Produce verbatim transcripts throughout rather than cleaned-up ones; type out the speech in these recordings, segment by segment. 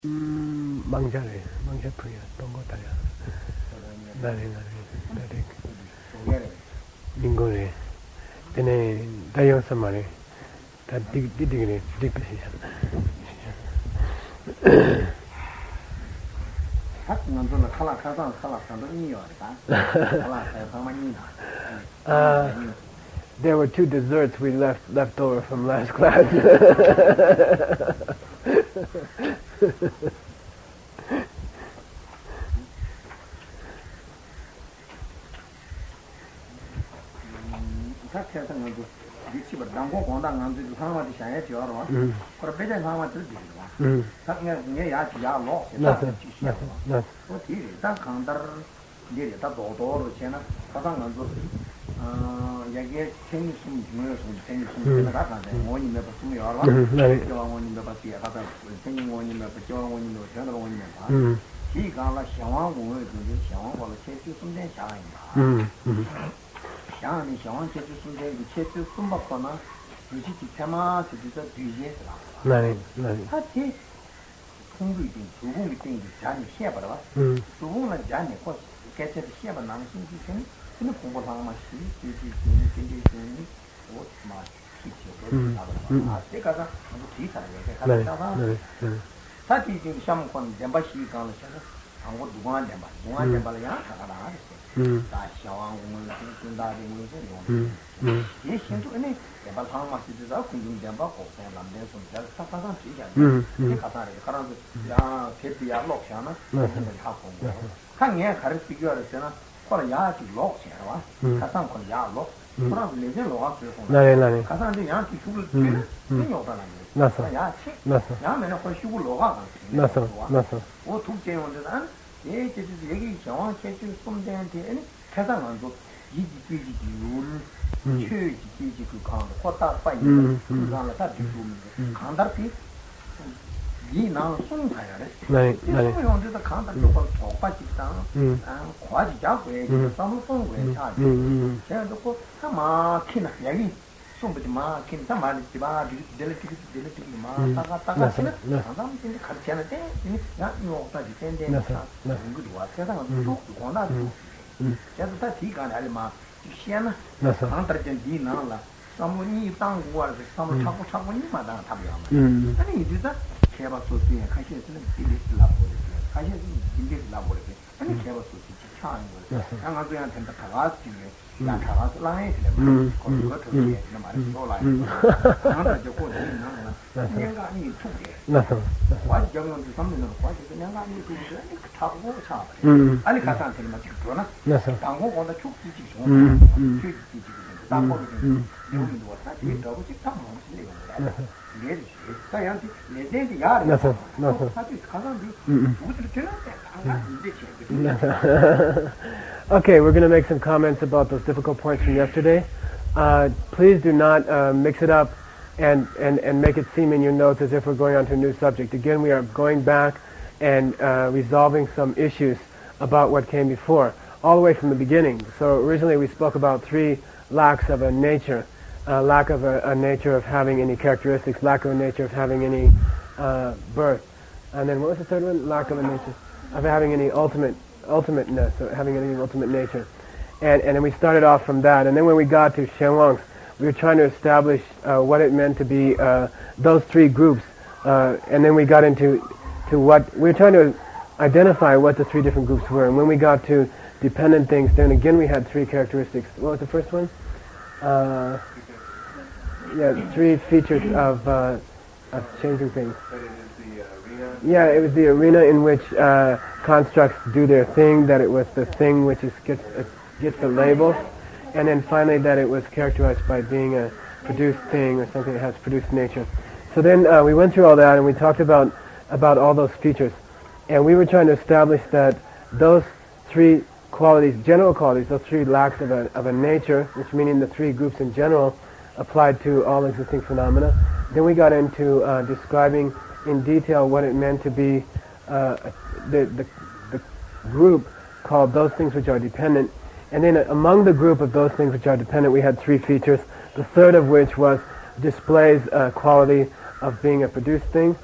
음, 망자래, 망자풀이야, 똥거다야. 나래, 나래, 나래. 민고래. 때네, 다이어서 말해. 다 띠, 띠띠그래, 띠띠시야. Uh, there were two desserts we left left over from last class. Mm. Nothing, nothing, nothing. Nothing. 공부이든 두공이 땡기 자니 시해봐라. 두공은 자니 꼭 개체도 시해봐 남신 지금 근데 공부 방만 시 지지 지지 지지 지지 뭐마 시죠. 아 제가가 아주 뒤사야 돼. 가다가 사실 지금 시험권 덴바시 가는 시에서 한국 누구나 덴바 누구나 덴바를 야 가다가 음. 다 시험원 군다리 문제 음. 이 신도네 덴바 방만 시도 공중 덴바 고생 남대 손자 사사상 지야. 음. 이 가다를 가라서 야 대비야 록샤나 무슨 하고 강에 가르치 비교할 때는 거라 야지 록샤와 가상 건 야록 그럼 내제 로가스요. 나네 나네. 가상데 야지 죽을 때 생겨다는 나서 야치 나서 야면은 거의 죽을 로가 나서 나서 오 tukje wondedan ye je je yegi jawang che chu somden de ani kasa ngan do yi ji ji ji yul che ji ji ku kan ko ta pa yi ku ga la ta ji du kan dar pi yi na sung ta ya le 나네 나네. so yonde da kan dar ko ko pa ji ta a kwa ji ja ko ye sa mo song ko ye cha ji che do ko ta ma kin na yegi sombe ma kin ta ma ji ba dele ti dele ti ma ta ga ta ga chen 사람 진짜 같이 하는데 야 이거 어디 된대 나 이거 좋아 세상은 쭉 원다 제가 다 뒤가 아니마 시야나 상터전 뒤나라 사모니 땅고와 사모 타고 타고 니마다 답이야 아니 이제다 개발 소스에 가시는 빌리스 라보레 가시는 빌리스 라보레 아니 개발 소스 차는 거 양아 그냥 된다 가가지 야 가가지 라해 되는 거 그거 되게 말이 놀아요 상터 저거 되는 내가 아니 투게 나서 와지 정원도 삼는 거 와지 내가 아니 투게 타고 차 아니 가상 되는 거 그러나 나서 당고 건다 축지지 좀 축지지 당고 좀 요즘도 왔다 뒤에 더고 찍다 뭐 무슨 이거 내리 사양지 내대지 야래 나서 나서 사지 가상지 무슨 되는데 안 이제 Okay, we're going to make some comments about those difficult points from yesterday. Uh, please do not uh, mix it up and, and, and make it seem in your notes as if we're going on to a new subject. Again, we are going back and uh, resolving some issues about what came before, all the way from the beginning. So originally we spoke about three lacks of a nature, uh, lack of a, a nature of having any characteristics, lack of a nature of having any uh, birth. And then what was the third one? Lack of a nature of having any ultimate ultimateness, or having any ultimate nature. And, and then we started off from that. And then when we got to Shenwangs, we were trying to establish uh, what it meant to be uh, those three groups. Uh, and then we got into to what, we were trying to identify what the three different groups were. And when we got to dependent things, then again we had three characteristics. What was the first one? Uh, yeah, three features of, uh, of changing things. Yeah, it was the arena in which uh, constructs do their thing, that it was the thing which is gets, uh, gets the label, and then finally that it was characterized by being a produced thing or something that has produced nature. So then uh, we went through all that and we talked about, about all those features. And we were trying to establish that those three qualities, general qualities, those three lacks of a, of a nature, which meaning the three groups in general, applied to all existing phenomena. Then we got into uh, describing in detail what it meant to be uh, the, the, the group called those things which are dependent. And then among the group of those things which are dependent, we had three features, the third of which was displays a quality of being a produced thing.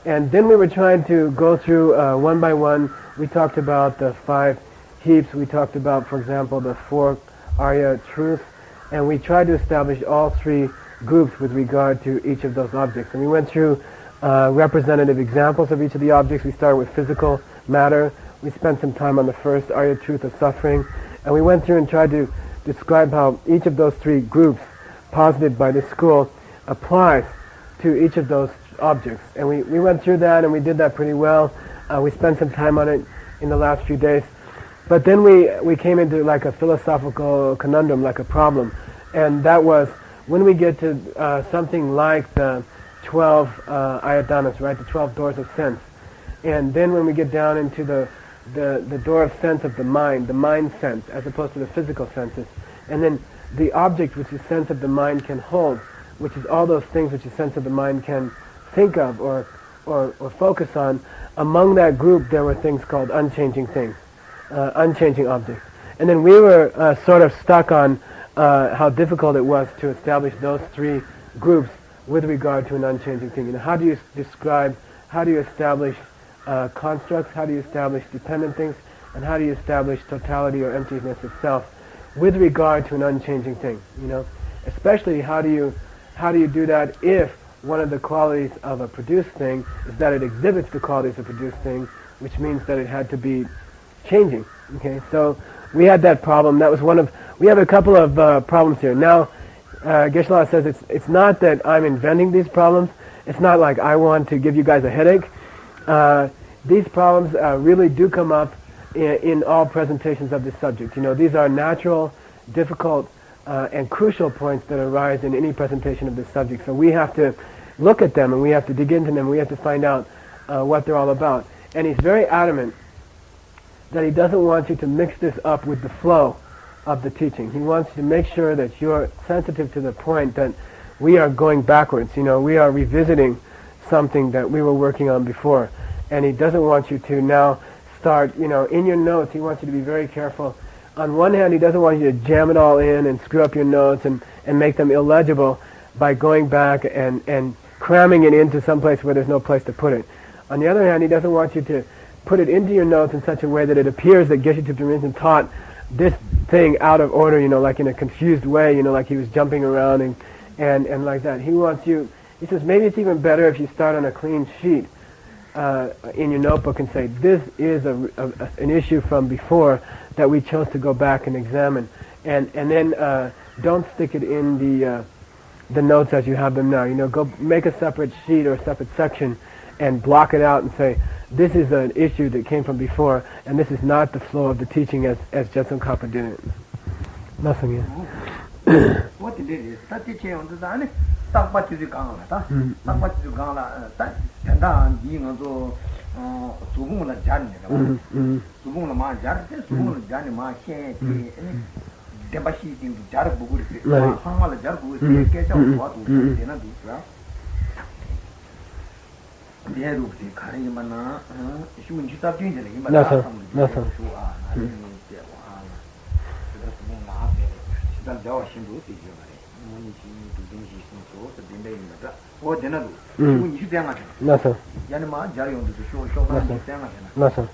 And then we were trying to go through uh, one by one. We talked about the five heaps. We talked about, for example, the four Arya truths. And we tried to establish all three groups with regard to each of those objects. And we went through uh, representative examples of each of the objects. We started with physical matter. We spent some time on the first Arya truth of suffering. And we went through and tried to describe how each of those three groups posited by this school applies to each of those objects. And we, we went through that, and we did that pretty well. Uh, we spent some time on it in the last few days. But then we, we came into like a philosophical conundrum, like a problem. And that was when we get to uh, something like the twelve uh, ayatanas, right, the twelve doors of sense. And then when we get down into the, the, the door of sense of the mind, the mind sense, as opposed to the physical senses. And then the object which the sense of the mind can hold, which is all those things which the sense of the mind can think of or, or, or focus on. Among that group there were things called unchanging things, uh, unchanging objects. And then we were uh, sort of stuck on uh, how difficult it was to establish those three groups with regard to an unchanging thing. You know, how do you describe, how do you establish uh, constructs, how do you establish dependent things, and how do you establish totality or emptiness itself with regard to an unchanging thing, you know? Especially how do you how do you do that if one of the qualities of a produced thing is that it exhibits the qualities of a produced thing, which means that it had to be changing. Okay, so we had that problem. That was one of, we have a couple of uh, problems here. Now, uh, Geshe-la says it's it's not that I'm inventing these problems. It's not like I want to give you guys a headache. Uh, these problems uh, really do come up in, in all presentations of this subject. You know, these are natural, difficult, uh, and crucial points that arise in any presentation of this subject. So we have to look at them, and we have to dig into them. We have to find out uh, what they're all about. And he's very adamant that he doesn't want you to mix this up with the flow of the teaching. He wants you to make sure that you're sensitive to the point that we are going backwards. You know, we are revisiting something that we were working on before. And he doesn't want you to now start, you know, in your notes, he wants you to be very careful. On one hand, he doesn't want you to jam it all in and screw up your notes and, and make them illegible by going back and, and cramming it into some place where there's no place to put it. On the other hand, he doesn't want you to put it into your notes in such a way that it appears that Geshe Thupten Rinzin taught this thing out of order, you know, like in a confused way, you know, like he was jumping around and, and, and like that. He wants you, he says, maybe it's even better if you start on a clean sheet uh, in your notebook and say, this is a, a, a, an issue from before that we chose to go back and examine. And, and then uh, don't stick it in the, uh, the notes as you have them now. You know, go make a separate sheet or a separate section and block it out and say, this is an issue that came from before, and this is not the flow of the teaching as as Jetsun Kappa did it. Nothing yet. What it is, that teaching on the Dani, talk about you gone, talk about you gone, that and then being also Subuna Jan, Subuna Ma Jar, Subuna Jan Ma Shen, Debashi in Jarbu, Hamala Jarbu, get out what we didn't do, well. Dia rup di kari mana, isu ini kita punya jadi mana sama isu ah, nanti ni dia wah, kita semua maaf ya, kita jauh simpu tu je mari, mungkin ini tu jenis simpu, sedih ini macam, oh jenah tu, isu ini dia macam, nasa, jadi mana jari untuk tu show show mana dia macam, nasa,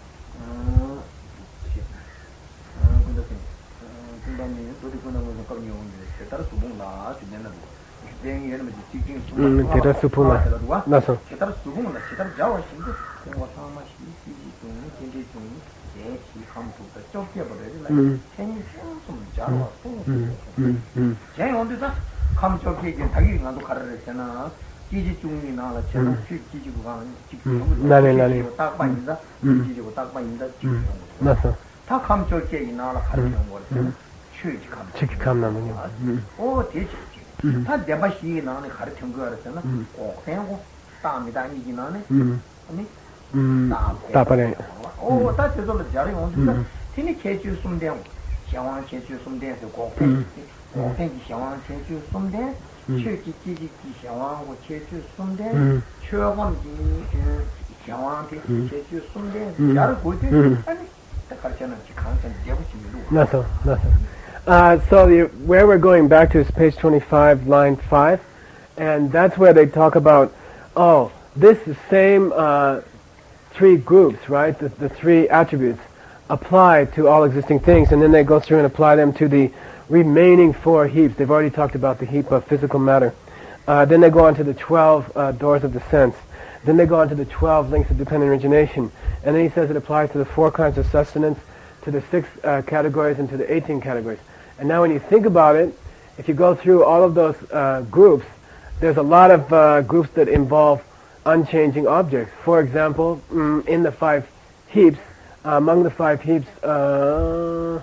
kita sini, kita ni tu di mana mana kau ni orang ni, kita semua lah, jenah tu. Mm, kita supula. Nasa. Kita supula, kita jauh sini. Kita sama si si tu, jadi tu, jadi si kamu tu, tercoba boleh lah. Jadi semua jauh. Jadi orang tu tak, kamu coba jadi lagi dengan tu kerja sana. Jadi tu ni nala, jadi jadi bukan, lali lali. Tak banyak dah, jadi tak banyak dah. Nasa. Tak kamu coba jadi nala kerja orang. Cuci kamu. Cuci kamu namanya. Oh, dia. 다 대바시 나는 가르친 거 알았잖아. 어, 그냥 다음이다 이기 나네. 아니. 음. 다빠네. 어, 다 저절로 자리 온다. 티니 개주 숨대. 샤왕 개주 숨대서 고. 어, 땡기 샤왕 개주 숨대. 최기 기기 샤왕고 개주 숨대. 최원기 샤왕 개주 숨대. 자를 볼때 아니. 다 가르쳐는 강선 대부시 미루. 나서, 나서. Uh, so the, where we're going back to is page twenty-five, line five, and that's where they talk about, oh, this same uh, three groups, right, the, the three attributes, apply to all existing things, and then they go through and apply them to the remaining four heaps. They've already talked about the heap of physical matter. Uh, then they go on to the twelve uh, doors of the sense. Then they go on to the twelve links of dependent origination. And then he says it applies to the four kinds of sustenance, to the six uh, categories, and to the eighteen categories. And now when you think about it, if you go through all of those uh, groups, there's a lot of uh, groups that involve unchanging objects. For example, mm, in the five heaps, uh, among the five heaps, uh,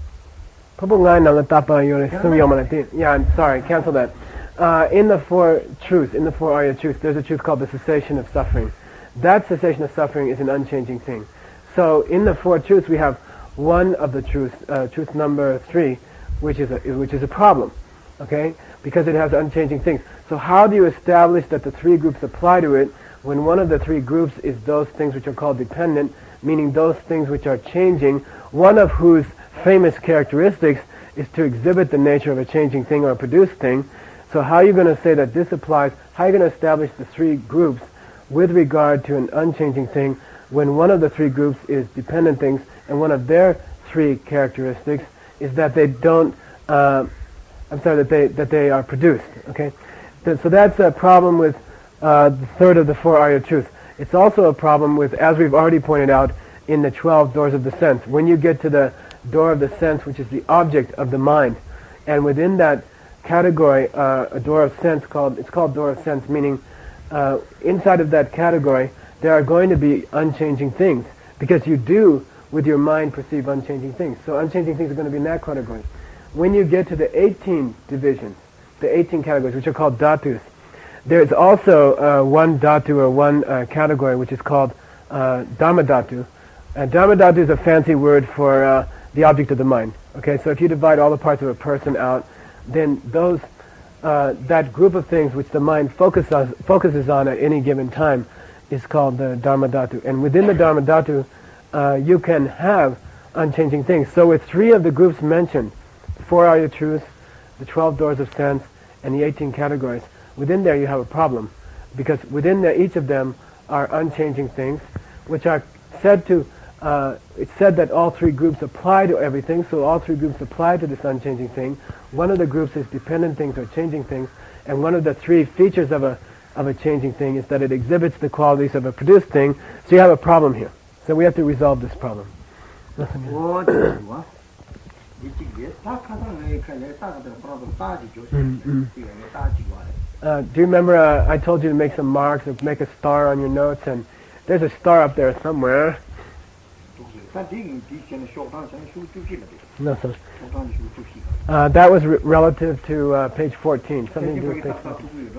yeah, I'm sorry, cancel that. Uh, in the four truths, in the four Arya truths, there's a truth called the cessation of suffering. That cessation of suffering is an unchanging thing. So in the four truths, we have one of the truths, uh, truth number three, which is a, which is a problem, okay? Because it has unchanging things. So how do you establish that the three groups apply to it when one of the three groups is those things which are called dependent, meaning those things which are changing, one of whose famous characteristics is to exhibit the nature of a changing thing or a produced thing? So how are you going to say that this applies? How are you going to establish the three groups with regard to an unchanging thing when one of the three groups is dependent things and one of their three characteristics is that they don't, uh, I'm sorry, that they that they are produced, okay? So that's a problem with uh, the third of the four Arya truths. It's also a problem with, as we've already pointed out, in the twelve doors of the sense. When you get to the door of the sense, which is the object of the mind, and within that category, uh, a door of sense called, it's called door of sense, meaning uh, inside of that category, there are going to be unchanging things, because you do, with your mind, perceive unchanging things. So unchanging things are going to be in that category. When you get to the eighteen divisions, the eighteen categories, which are called dhatus, there's also uh, one dhatu or one uh, category which is called uh, dhamma dhatu. And dhamma dhatu is a fancy word for uh, the object of the mind. Okay, so if you divide all the parts of a person out, then those uh, that group of things which the mind focuses focuses on at any given time is called the dhamma dhatu. And within the dhamma dhatu, uh, you can have unchanging things. So with three of the groups mentioned, the four Arya truths, the twelve doors of sense, and the eighteen categories, within there you have a problem, because within there each of them are unchanging things, which are said to, uh, it's said that all three groups apply to everything, so all three groups apply to this unchanging thing. One of the groups is dependent things or changing things, and one of the three features of a of a changing thing is that it exhibits the qualities of a produced thing, so you have a problem here. So we have to resolve this problem. Uh, do you remember uh, I told you to make some marks or make a star on your notes, and there's a star up there somewhere. No, sir. Uh, that was re- relative to uh, page fourteen. Something to do with page fourteen.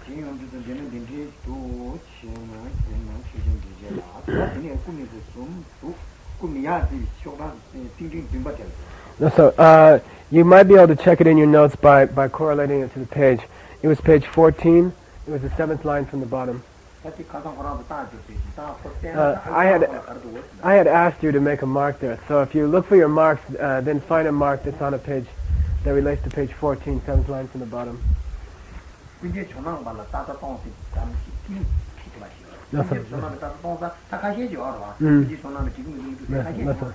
No, so uh, you might be able to check it in your notes by, by correlating it to the page. It was page fourteen. It was the seventh line from the bottom. Uh, I had I had asked you to make a mark there. So if you look for your marks, uh, then find a mark that's on a page that relates to page fourteen, seventh line from the bottom. No, sir. Mm. No, sir.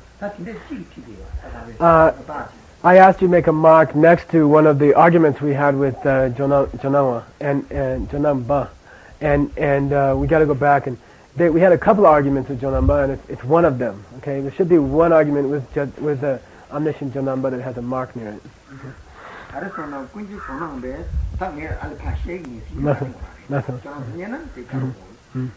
Uh, I asked you to make a mark next to one of the arguments we had with uh, Jonawa and and Jonamba, and and uh, we got to go back and they, we had a couple of arguments with Jonamba, and it's, it's one of them. Okay, there should be one argument with with the omniscient Jonamba that has a mark near it. Okay. Nothing. Nothing. Mm-hmm. Mm-hmm.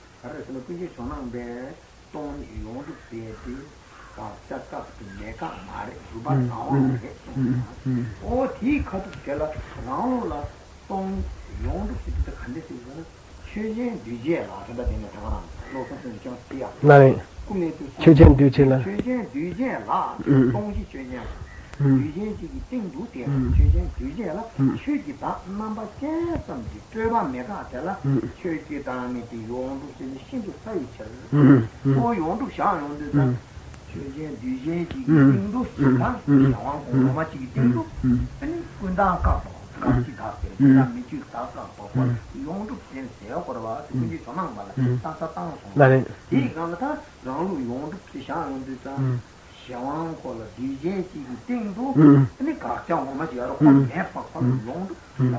같이 가게. 그다음 미주 다가 보고 용도 진세요. 거봐. 그게 전망 말라. 다사 땅 송. 나는 이 강다 라로 용도 피상인데다 샤왕 콜라 디제지 띵도 근데 각자 뭐만 지어로 매 박박 용도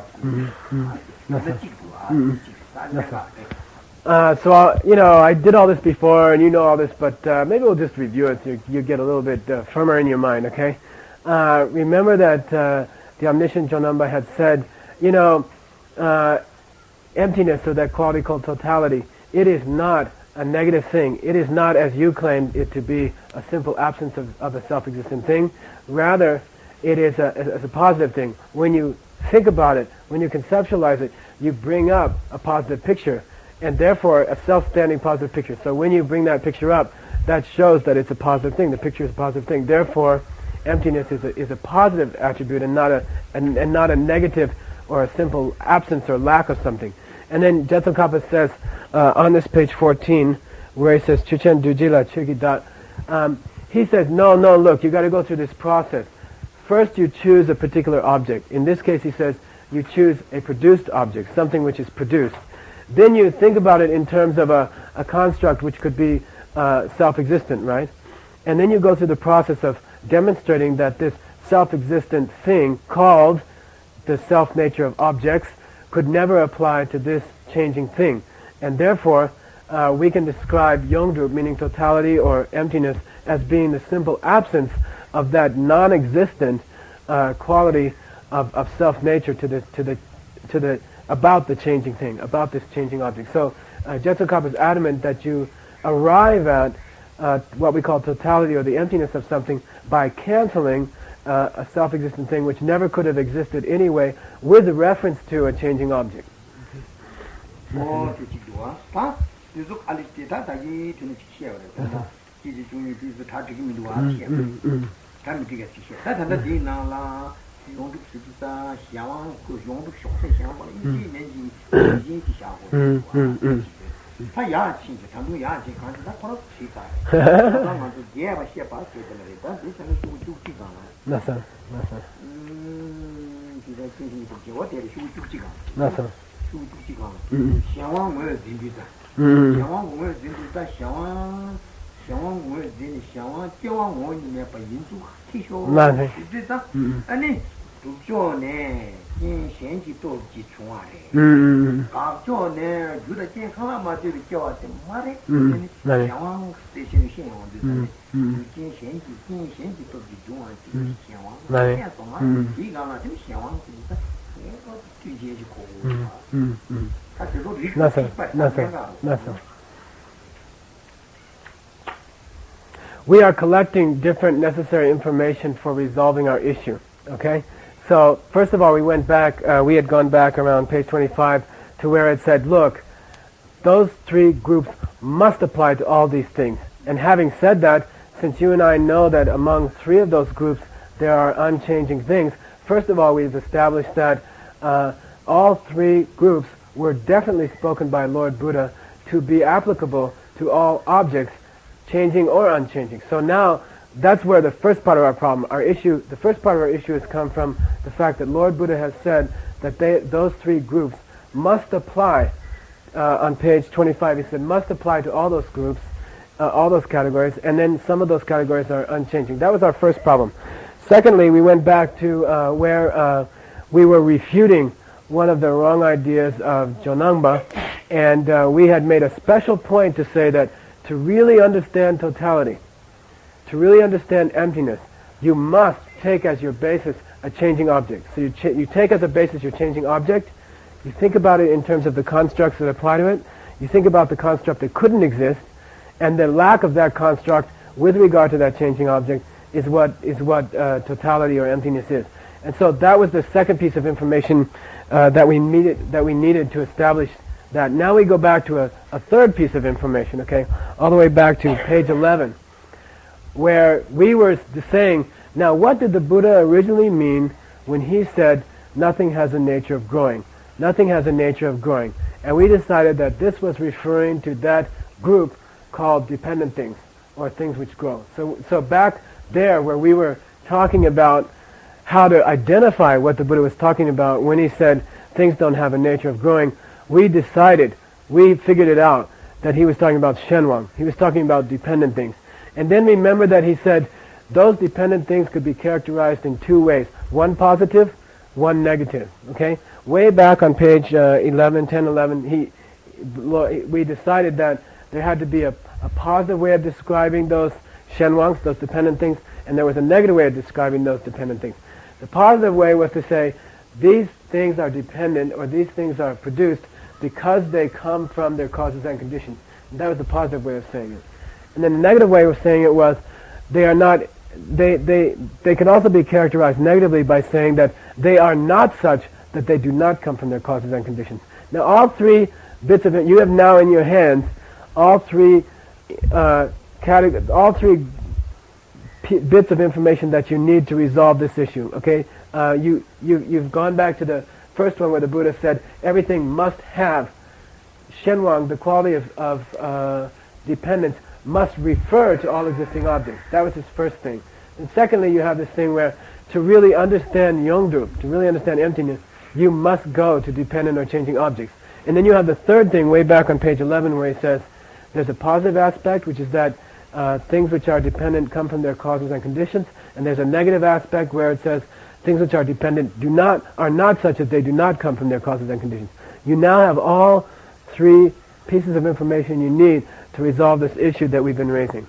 Uh, so, uh, you know, I did all this before, and you know all this, but uh, maybe we'll just review it so you, you get a little bit uh, firmer in your mind, okay? Uh, remember that uh, the omniscient Jonamba had said, you know, uh, emptiness, or that quality called totality, it is not a negative thing. It is not, as you claimed it to be, a simple absence of, of a self-existent thing. Rather, it is a, is a positive thing. When you think about it, when you conceptualize it, you bring up a positive picture, and therefore a self-standing positive picture. So when you bring that picture up, that shows that it's a positive thing. The picture is a positive thing. Therefore, emptiness is a, is a positive attribute and not a and, and not a negative or a simple absence or lack of something. And then Jetsun says uh, on this page fourteen, where he says Chuchen Dujila Chugidat, um, he says, no, no, look, you got to go through this process. First, you choose a particular object. In this case, he says you choose a produced object, something which is produced. Then you think about it in terms of a, a construct which could be uh, self-existent, right? And then you go through the process of demonstrating that this self-existent thing called the self-nature of objects could never apply to this changing thing. And therefore, uh, we can describe Yongdrup, meaning totality or emptiness, as being the simple absence of that non-existent uh, quality of, of self-nature to the to the to the about the changing thing, about this changing object. So uh, Jetsun Kappa is adamant that you arrive at uh, what we call totality or the emptiness of something by canceling uh, a self-existent thing which never could have existed anyway with reference to a changing object. 용도 수지다 샤왕 그 용도 쇼세 샤왕 이게 내지 이게 샤고 다 야치 당도 야치 간다 다 걸어 시다 나만도 예바 셰바 되더라다 이제는 좀 죽지가 나서 나서 음 이제 지금 이제 어디에 죽지가 나서 죽지가 샤왕 왜 진비다 샤왕 왜 진비다 샤왕 샤왕 왜 진이 샤왕 샤왕 뭐 이제 봐 인주 티쇼 진짜 아니 도쿄네 인생지 또 지중아래 음 가죠네 주다健康嘛就叫什么嘞嗯想这些现象就是嗯인생지 인생지 또 지중아想那种啊一个嘛就想就是那个直接就过嗯嗯他就说离那是那是那是 We are collecting different necessary information for resolving our issue, okay? So, first of all, we went back, uh, we had gone back around page twenty-five to where it said, look, those three groups must apply to all these things. And having said that, since you and I know that among three of those groups there are unchanging things, first of all, we've established that uh, all three groups were definitely spoken by Lord Buddha to be applicable to all objects, changing or unchanging. So now, that's where the first part of our problem, our issue, the first part of our issue has come from the fact that Lord Buddha has said that they, those three groups must apply, uh, on page twenty-five, he said, must apply to all those groups, uh, all those categories, and then some of those categories are unchanging. That was our first problem. Secondly, we went back to uh, where uh, we were refuting one of the wrong ideas of Jonangba, and uh, we had made a special point to say that to really understand totality, to really understand emptiness, you must take as your basis a changing object. So you, ch- you take as a basis your changing object, you think about it in terms of the constructs that apply to it, you think about the construct that couldn't exist, and the lack of that construct with regard to that changing object is what is what uh, totality or emptiness is. And so that was the second piece of information uh, that we needed that we needed to establish that. Now we go back to a, a third piece of information, okay, all the way back to page eleven, where we were saying, now what did the Buddha originally mean when he said nothing has a nature of growing? Nothing has a nature of growing. And we decided that this was referring to that group called dependent things, or things which grow. So, so back there where we were talking about how to identify what the Buddha was talking about when he said things don't have a nature of growing, we decided, we figured it out, that he was talking about Shenwang. He was talking about dependent things. And then remember that he said those dependent things could be characterized in two ways. One positive, one negative. Okay? Way back on page uh, eleven, ten, eleven, he, we decided that there had to be a, a positive way of describing those Shenwangs, those dependent things, and there was a negative way of describing those dependent things. The positive way was to say these things are dependent, or these things are produced because they come from their causes and conditions. And that was the positive way of saying it. And then the negative way of saying it was they are not, they, they, they can also be characterized negatively by saying that they are not such that they do not come from their causes and conditions. Now all three bits of it, you have now in your hands all three uh, categories, all three p- bits of information that you need to resolve this issue. Okay, uh, you you you've gone back to the first one where the Buddha said everything must have Shenwang, the quality of, of uh, dependence, must refer to all existing objects. That was his first thing. And secondly, you have this thing where to really understand Yongdrup, to really understand emptiness, you must go to dependent or changing objects. And then you have the third thing way back on page eleven where he says there's a positive aspect, which is that uh, things which are dependent come from their causes and conditions, and there's a negative aspect where it says things which are dependent do not are not such that they do not come from their causes and conditions. You now have all three pieces of information you need to resolve this issue that we've been raising.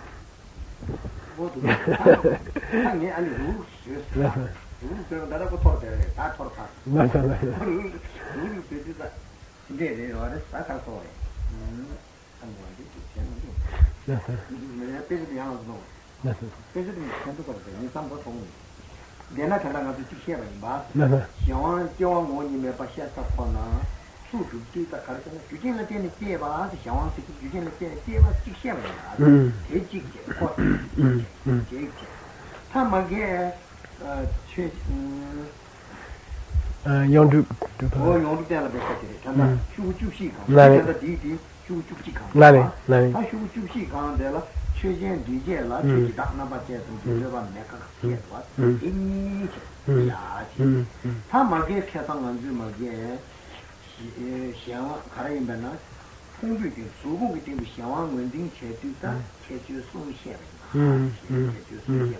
Yongdrup. Oh, Yongdrup tell the best. Tanda, Shu Chu Shi Kang. Tanda Di Di, Shu Chu Shi Kang. Nani, Nani. Ta Shu Chu Shi Kang de la, Che Jian Di Jie la, Che Ji Da Na Ba Jie Sum Ji Le Ba Me Ka Xie Wa. Yin Ji Ya Ji. Ta ma ge Ke Sang An Ju ma ge Xian Wa Ka Yin Ba Na. Hong Ju Ji Su Gu Ge Ji Xian Wa Wen Ding Che Tu Da, Che Ju Sum Xie. Mm. Mm. Mm.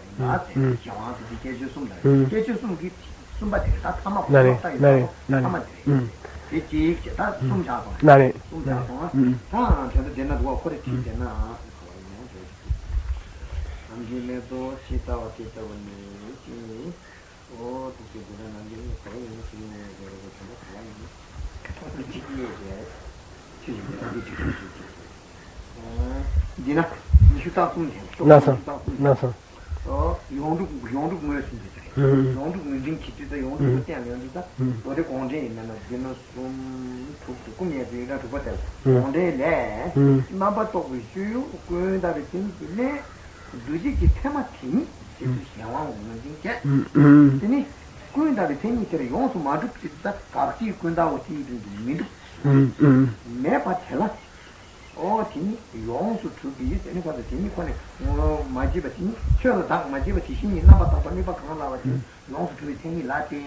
Nani, nani, nani. Mm. Nani. Dina, you thought something. Nothing. Nothing. Oh, you want to, you want to mercy. You want to link it to the own thing, or the contain, and you know, some to come here to put it. One day there, number talk with you, going that thing, do you get Tamati? If you see one woman, get. Then going that thing, you want to mark that Carty Kunda was in the middle. Never tell us. Oh, Timmy, you also to be anybody, Timmy, oh, my Jibati, sure, that my Jibati, she never thought of never come out. You also to be Timmy latte,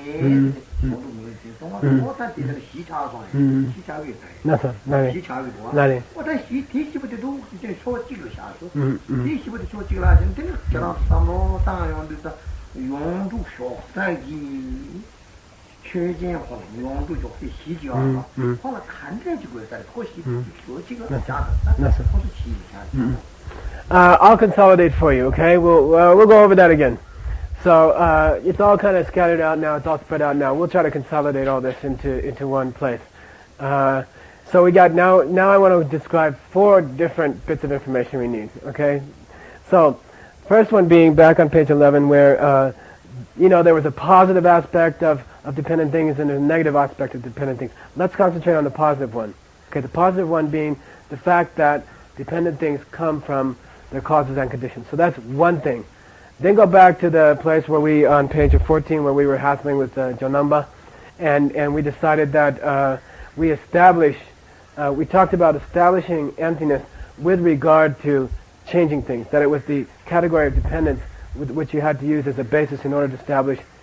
so what that is a sheet house on it. She shall be nothing. She shall be one. What I see, teach you to do, you can show Chiglish also. Teach you to show Chiglish and then get off some more time on this. You want to show, thank you. 缺件或者用度就会洗脚了，后来看着就会在脱洗，脱这个下的，那是不是洗一下？ Uh, I'll consolidate for you, okay? We'll uh, we'll go over that again. So uh, it's all kind of scattered out now. It's all spread out now. We'll try to consolidate all this into into one place. Uh, so we got now. Now I want to describe four different bits of information we need. Okay. So first one being back on page eleven, where uh, you know there was a positive aspect of of dependent things and a negative aspect of dependent things. Let's concentrate on the positive one. Okay, the positive one being the fact that dependent things come from their causes and conditions. So that's one thing. Then go back to the place where we, on page fourteen, where we were hassling with uh, Jonamba, and, and we decided that uh, we establish, uh, we talked about establishing emptiness with regard to changing things, that it was the category of dependence with which you had to use as a basis in order to establish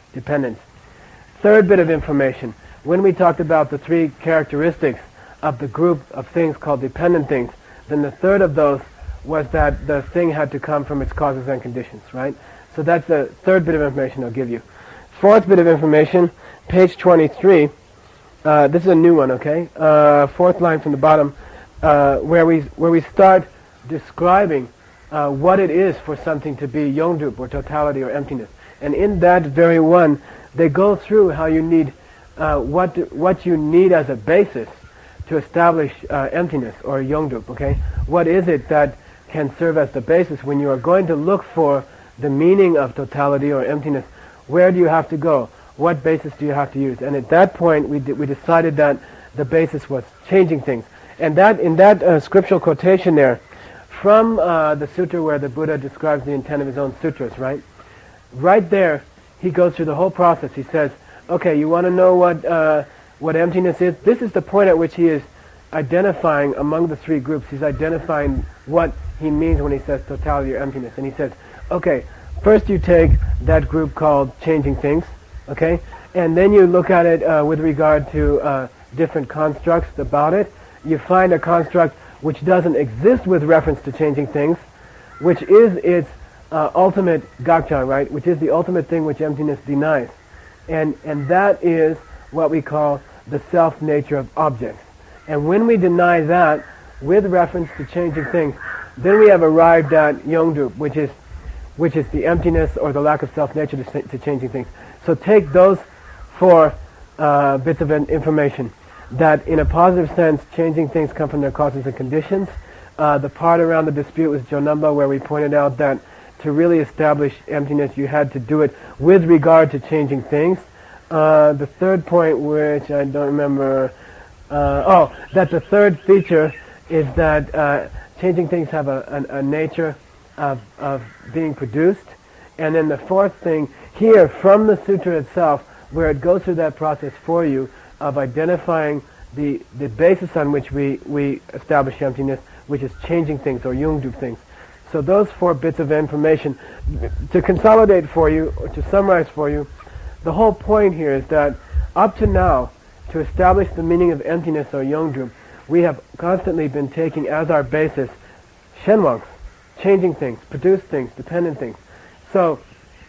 dependence. Third bit of information. When we talked about the three characteristics of the group of things called dependent things, then the third of those was that the thing had to come from its causes and conditions, right? So that's the third bit of information I'll give you. Fourth bit of information, page twenty-three. Uh, this is a new one, okay? Uh, fourth line from the bottom, uh, where we where we start describing uh, what it is for something to be yongdup, or totality, or emptiness. And in that very one, they go through how you need uh, what what you need as a basis to establish uh, emptiness or yongdup. Okay, what is it that can serve as the basis when you are going to look for the meaning of totality or emptiness? Where do you have to go? What basis do you have to use? And at that point, we d- we decided that the basis was changing things. And that in that uh, scriptural quotation there, from uh, the sutra where the Buddha describes the intent of his own sutras, right? Right there, he goes through the whole process. He says, okay, you want to know what uh, what emptiness is? This is the point at which he is identifying among the three groups. He's identifying what he means when he says totality or emptiness. And he says, okay, first you take that group called changing things, okay? And then you look at it uh, with regard to uh, different constructs about it. You find a construct which doesn't exist with reference to changing things, which is its uh, ultimate gakcha, right? Which is the ultimate thing which emptiness denies. And, and that is what we call the self-nature of objects. And when we deny that with reference to changing things, then we have arrived at yongdup, which is which is the emptiness or the lack of self-nature to, to changing things. So take those four uh, bits of information. That in a positive sense, changing things come from their causes and conditions. Uh, the part around the dispute with Jonamba where we pointed out that to really establish emptiness, you had to do it with regard to changing things. Uh, the third point, which I don't remember, uh, oh, that the third feature is that uh, changing things have a, a, a nature of, of being produced. And then the fourth thing, here from the sutra itself, where it goes through that process for you of identifying the, the basis on which we, we establish emptiness, which is changing things or yongdup things. So those four bits of information, to consolidate for you, or to summarize for you, the whole point here is that up to now, to establish the meaning of emptiness or yongdup, we have constantly been taking as our basis shenwangs, changing things, produced things, dependent things. So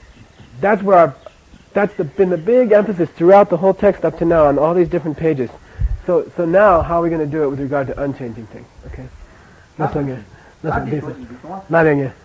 that's where our, that's the, been the big emphasis throughout the whole text up to now on all these different pages. So so now how are we going to do it with regard to unchanging things? Okay. That's okay. That's okay. Not in here.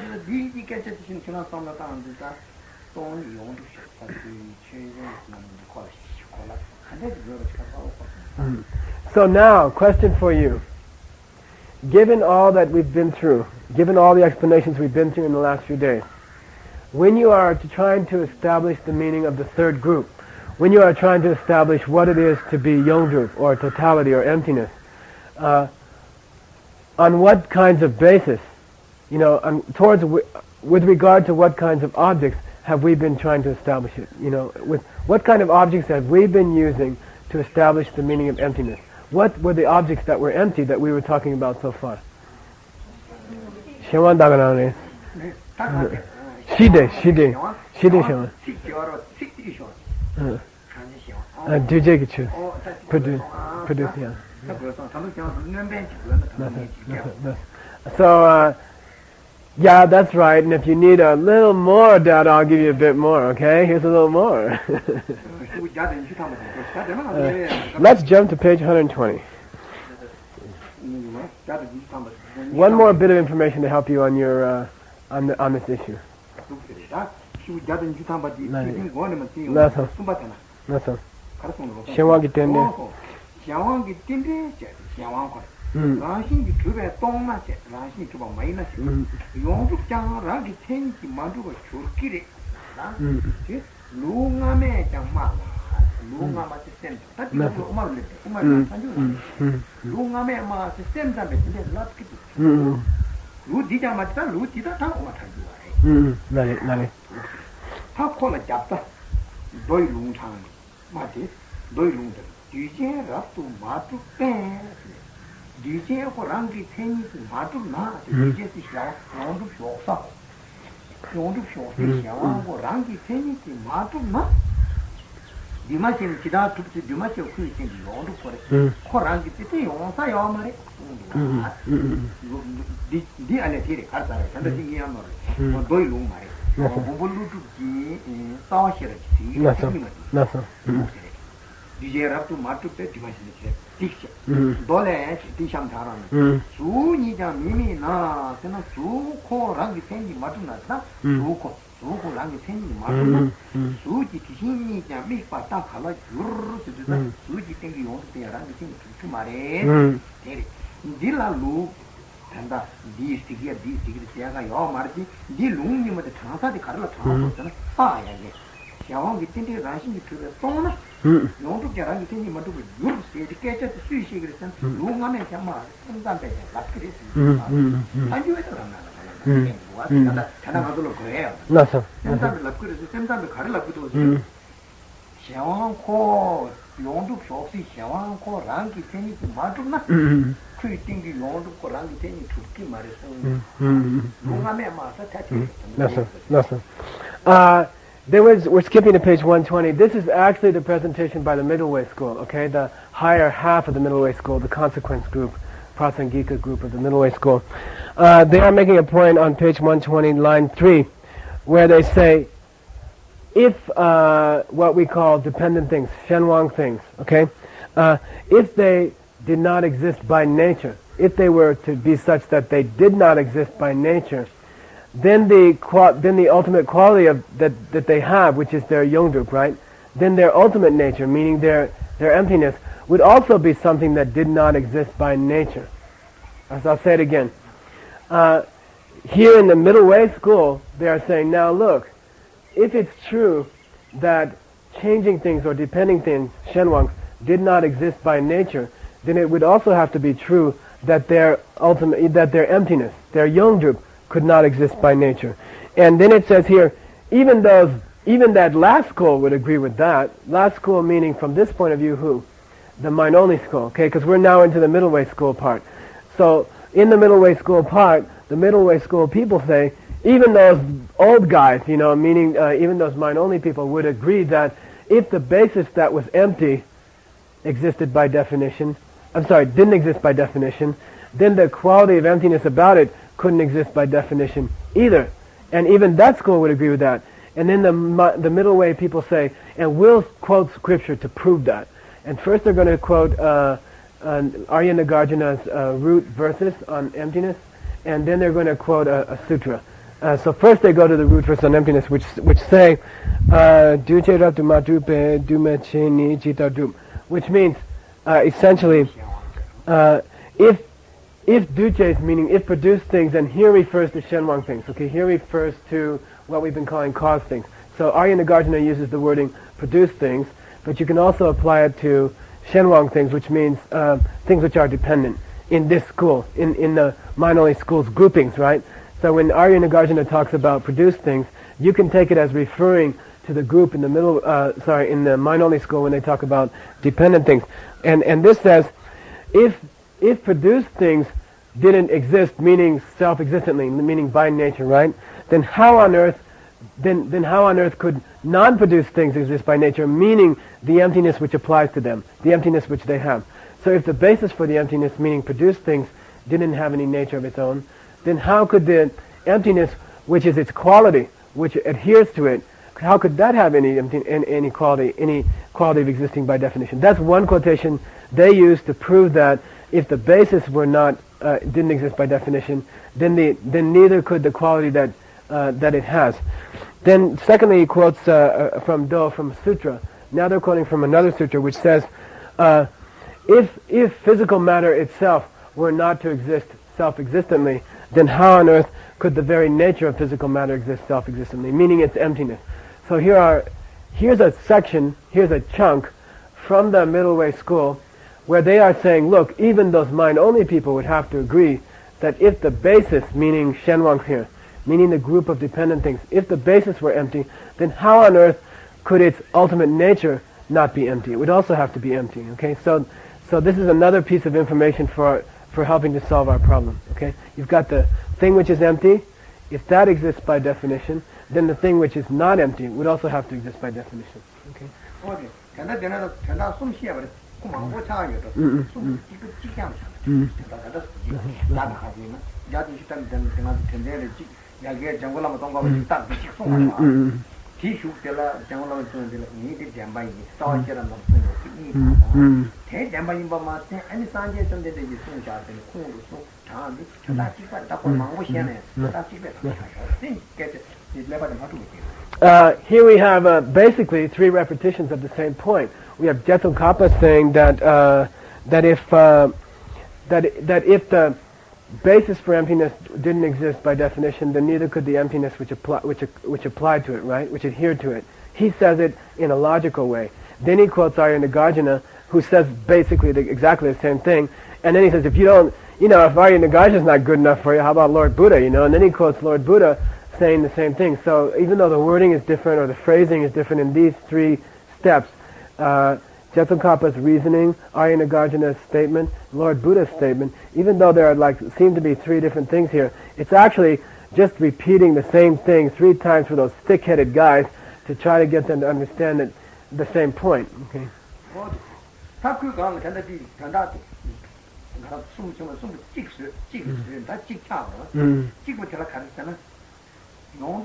Mm. So now, question for you. Given all that we've been through, given all the explanations we've been through in the last few days, when you are to trying to establish the meaning of the third group, when you are trying to establish what it is to be yongdup or totality or emptiness, uh, on what kinds of basis, you know, on, towards with regard to what kinds of objects have we been trying to establish it? You know, with what kind of objects have we been using to establish the meaning of emptiness? What were the objects that were empty that we were talking about so far? Shewan daganane. Shide, shide, shide shewan. Uh, do jigichu. Produce, produce, yeah. So, uh, yeah, that's right. And if you need a little more data, I'll give you a bit more, okay? Here's a little more. uh, let's jump to page one hundred twenty. One more bit of information to help you on your uh, on the, on this issue. That's all. That's all. Shenwangi tende. Shenwangi tende. Shenwangi. Ranshin tuba tongna che, ranshin tuba maina che. Yongdu chang rangi tenki manduga churkire. Lunga me chang ma. Lunga ma system. Tati ko umar le. Umar sanju. Lunga me ma system da be de lat ki. Lu di jang ma ta lu di da ta umar sanju ai. Mm. Nale nale. Ta ko la japta. Doi lung chang. Ma de doi lung de. Ji je ra tu ma tu pen. 디제 호랑기 테니스 마두나 디제 시야 나온도 쇼사 용도 쇼시 샤와고 랑기 테니티 마투나 디마신 기다 투치 디마시 쿠이신 용도 거래 코랑기 티티 용사 요마레 디 디 안에 티리 가르사레 산다지 이야마레 뭐 도이 롱마레 보볼루투기 사와시라지 나서 나서 디제랍투 마투테 디마신체 틱샤 돌레 티샴타라네 수니자 미미나 세나 수코 랑기 생기 마투나다 수코 수코 랑기 생기 마투나 수지 티신니자 미파타 칼라 주르르스다 수지 생기 용스테 랑기 생기 투마레 데리 딜라루 단다 디스티기야 디스티기 제가 요 말지 디 룽님한테 장사디 가르라 장사잖아 빠야게 샤왕기 틴티 라신이 그래 똥나 용도 자랑이 생기 맞고 유 스테이지 깨져 수시시 그랬잖아 룽안에 참마 생산돼 랍크리스 안주에서 나나 나 하나 가도록 그래요 나서 생산을 랍크리스 생산을 가르라고도 샤왕코 용도 표시 샤왕코 랑기 생기 맞구나 그 띵기 용도 랑기 생기 죽기 말했어 룽안에 마사 타치 나서 나서 아 There was, we're skipping to page one twenty. This is actually the presentation by the middle way school, okay? The higher half of the middle way school, the consequence group, Prasangika group of the middle way school. Uh, they are making a point on page one twenty, line three, where they say, if uh, what we call dependent things, Shenwang things, okay? Uh, if they did not exist by nature, if they were to be such that they did not exist by nature, then the then the ultimate quality of that that they have, which is their yongdrup, right? Then their ultimate nature, meaning their their emptiness, would also be something that did not exist by nature. As I'll say it again. Uh, here in the middle way school, they are saying, now look, if it's true that changing things or depending things, shenwangs, did not exist by nature, then it would also have to be true that their ultimate that their emptiness, their yongdrup, could not exist by nature. And then it says here, even those, even that last school would agree with that. Last school meaning from this point of view, who? The mind-only school, okay? Because we're now into the middle way school part. So in the middle way school part, the middle way school people say, even those old guys, you know, meaning uh, even those mind-only people would agree that if the basis that was empty existed by definition, I'm sorry, didn't exist by definition, then the quality of emptiness about it couldn't exist by definition either. And even that school would agree with that. And then the the middle way people say, and we'll quote scripture to prove that. And first they're going to quote uh, uh, Arya Nagarjuna's uh, root verses on emptiness, and then they're going to quote a, a sutra. Uh, so first they go to the root verse on emptiness, which which say, Duche ratu matupe dume cheni jita dum, which means uh, essentially, uh, if If duches, meaning if produced things, and here refers to shenwang things. Okay, here refers to what we've been calling cause things. So Arya Nagarjuna uses the wording produced things, but you can also apply it to shenwang things, which means uh, things which are dependent in this school, in, in the mind-only school's groupings, right? So when Arya Nagarjuna talks about produced things, you can take it as referring to the group in the middle, uh, sorry, in the mind-only school when they talk about dependent things. And and this says, if if produced things didn't exist, meaning self-existently, meaning by nature, right? Then how on earth, then then how on earth could non-produced things exist by nature, meaning the emptiness which applies to them, the emptiness which they have? So if the basis for the emptiness, meaning produced things, didn't have any nature of its own, then how could the emptiness, which is its quality, which adheres to it, how could that have any any quality, any quality of existing by definition? That's one quotation they use to prove that if the basis were not uh, didn't exist by definition, then the then neither could the quality that uh, that it has. Then secondly, he quotes uh, uh, from Do from Sutra. Now they're quoting from another sutra which says, uh, if if physical matter itself were not to exist self-existently, then how on earth could the very nature of physical matter exist self-existently, meaning its emptiness? So here are here's a section, here's a chunk from the middle way school where they are saying, look, even those mind-only people would have to agree that if the basis, meaning Shenwang here, meaning the group of dependent things, if the basis were empty, then how on earth could its ultimate nature not be empty? It would also have to be empty, okay? So so this is another piece of information for for helping to solve our problem, okay? You've got the thing which is empty, if that exists by definition, then the thing which is not empty would also have to exist by definition. Okay? Okay. Tanda tanda tanda sum xie ba de, kuma wo cha yo de, sum ji ge ji jiang cha. Da da da ji, da da ha ji na. Ya de shi tan tan tan tan de ji, ya ge jiang guo la ma dong ga ji da ji song ma. Ti shu de la jiang guo la zhen de la, ni de jiang ba yi, zao jie la ma song yo ji yi. Te jiang ba yi ba ma, te ani san jie zhen de de yi song jia de, kong lu song, chang de, cha da ji ba, da guo ma wo xian ne, da ji ba da cha. Then get it. Uh, here we have uh, basically three repetitions of the same point. We have Jetsun-Kappa saying that uh, that if uh, that that if the basis for emptiness didn't exist by definition, then neither could the emptiness which apply, which which applied to it, right, which adhered to it. He says it in a logical way. Then he quotes Arya Nagarjuna, who says basically the, exactly the same thing. And then he says, if you don't, you know, if Arya Nagarjuna is not good enough for you, how about Lord Buddha? You know, and then he quotes Lord Buddha, saying the same thing. So even though the wording is different or the phrasing is different in these three steps, uh, Jetsun-Kappa's reasoning, Arya Nagarjuna's statement, Lord Buddha's statement, even though there are like seem to be three different things here, it's actually just repeating the same thing three times for those thick-headed guys to try to get them to understand it, the same point. Okay. Mm. Uh,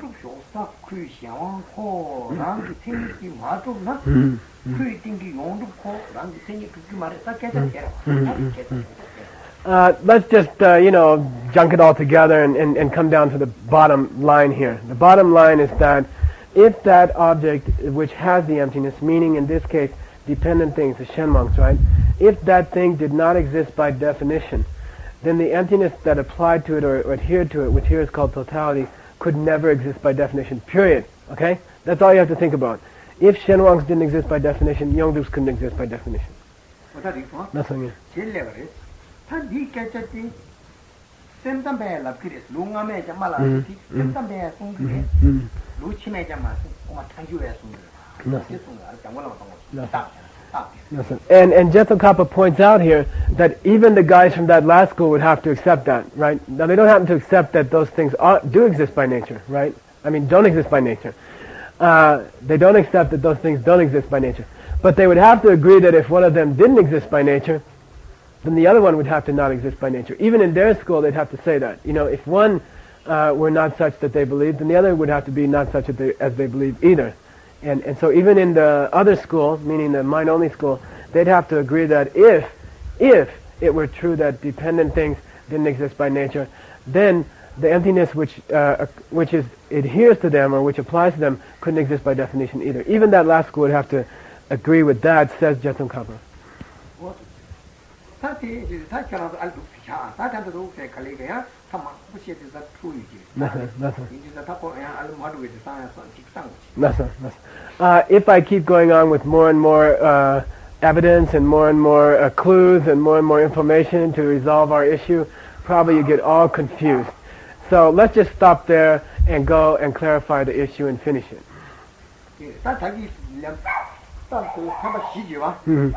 let's just, uh, you know, junk it all together and, and, and come down to the bottom line here. The bottom line is that if that object which has the emptiness, meaning in this case dependent things, the shenmongs, right? If that thing did not exist by definition, then the emptiness that applied to it or, or adhered to it, which here is called totality, could never exist by definition, period. Okay? That's all you have to think about. If shenmongs didn't exist by definition, yongdrups couldn't exist by definition. Nothing. And and Jetsun-Kappa points out here that even the guys from that last school would have to accept that, right? Now they don't happen to accept that those things are, do exist by nature, right? I mean, don't exist by nature. Uh, they don't accept that those things don't exist by nature. But they would have to agree that if one of them didn't exist by nature, then the other one would have to not exist by nature. Even in their school, they'd have to say that. You know, if one uh, were not such that they believed, then the other would have to be not such as they, as they believe either. And and so even in the other school, meaning the mind-only school, they'd have to agree that if if it were true that dependent things didn't exist by nature, then the emptiness which uh, which is adheres to them or which applies to them couldn't exist by definition either. Even that last school would have to agree with that, says Jetsun-Kappa. Uh, if I keep going on with more and more uh, evidence and more and more uh, clues and more and more information to resolve our issue, probably you get all confused. So let's just stop there and go and clarify the issue and finish it. Mm-hmm.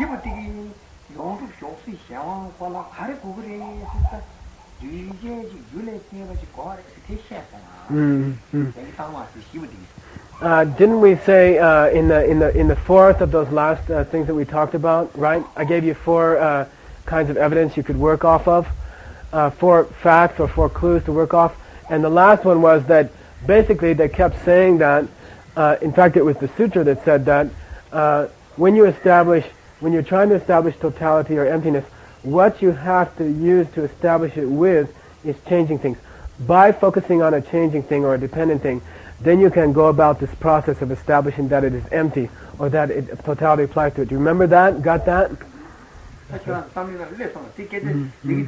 Mm-hmm. Uh, didn't we say uh, in the in the in the fourth of those last uh, things that we talked about, right? I gave you four uh, kinds of evidence you could work off of, uh, four facts or four clues to work off, and the last one was that basically they kept saying that. Uh, in fact, it was the sutra that said that uh, when you establish, when you're trying to establish totality or emptiness, what you have to use to establish it with is changing things. By focusing on a changing thing or a dependent thing, then you can go about this process of establishing that it is empty or that it, totality applies to it. Do you remember that? Got that? Mm-hmm.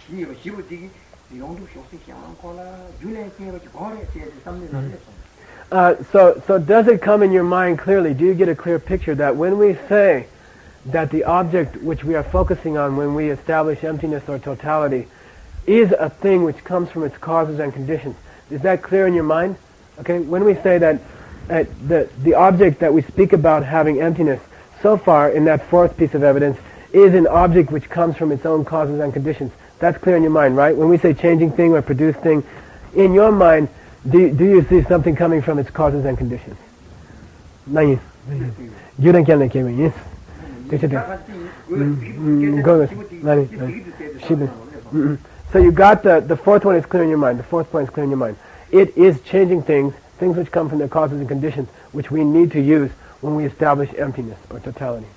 Uh, so, so does it come in your mind clearly? Do you get a clear picture that when we say that the object which we are focusing on when we establish emptiness or totality is a thing which comes from its causes and conditions? Is that clear in your mind? Okay, when we say that uh, the the object that we speak about having emptiness so far in that fourth piece of evidence is an object which comes from its own causes and conditions. That's clear in your mind, right? When we say changing thing or produced thing, in your mind, do, do you see something coming from its causes and conditions? Nani? You don't get it, yes. So you got the, the fourth one is clear in your mind. The fourth point is clear in your mind. It is changing things, things which come from the causes and conditions, which we need to use when we establish emptiness or totality.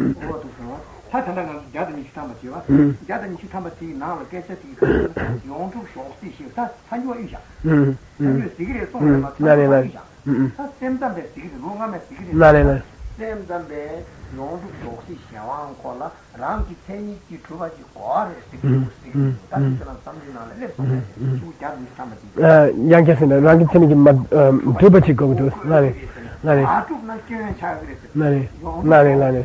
Nani. Nani. Nani. Nani.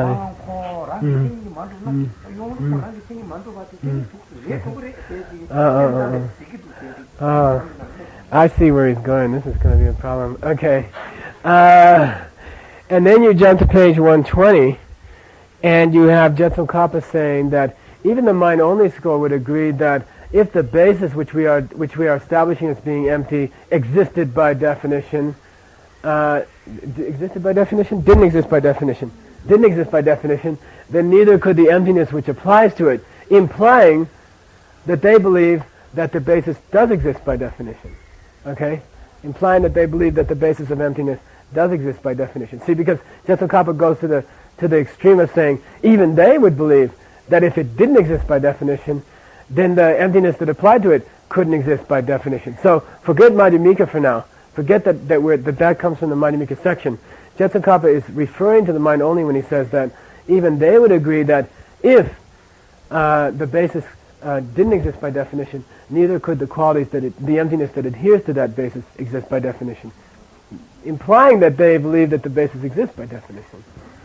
Oh, I see where he's going. This is going to be a problem. Okay. Uh, and then you jump to page one twenty, and you have Jetsun Kappa saying that even the mind-only school would agree that if the basis which we are which we are establishing as being empty existed by definition, uh, d- existed by definition, didn't exist by definition, didn't exist by definition, then neither could the emptiness which applies to it, implying that they believe that the basis does exist by definition. Okay? Implying that they believe that the basis of emptiness does exist by definition. See, because Jetsun Kappa goes to the to the extreme of saying even they would believe that if it didn't exist by definition, then the emptiness that applied to it couldn't exist by definition. So forget Madhyamika for now. Forget that that, we're, that that comes from the Madhyamika section. Jetsun Kappa is referring to the mind only when he says that even they would agree that if uh, the basis uh, didn't exist by definition, neither could the qualities that it, the emptiness that adheres to that basis exist by definition. Implying that they believe that the basis exists by definition.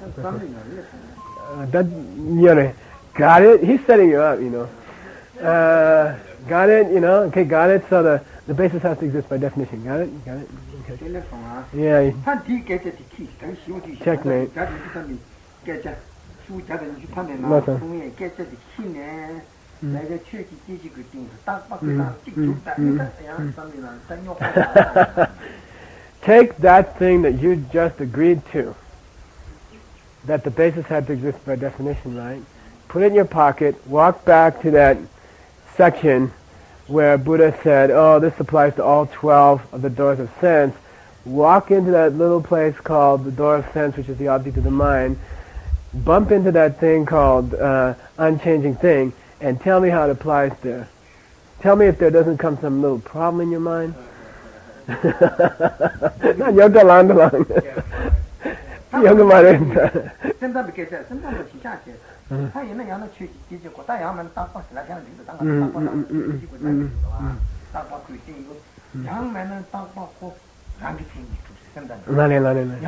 Uh, that, you know, got it? He's setting you up, you know. Uh, got it, you know, okay, got it. So the, the basis has to exist by definition. Got it? Got it? Okay. Yeah. Checkmate. No, sir. Mm. Take that thing that you just agreed to, that the basis had to exist by definition, right? Put it in your pocket, walk back to that section where Buddha said, oh, this applies to all twelve of the doors of sense. Walk into that little place called the door of sense, which is the object of the mind. Bump into that thing called uh, unchanging thing, and tell me how it applies there. Tell me if there doesn't come some little problem in your mind. Not yoga lang lang. Yoga marin. Nani nani nani.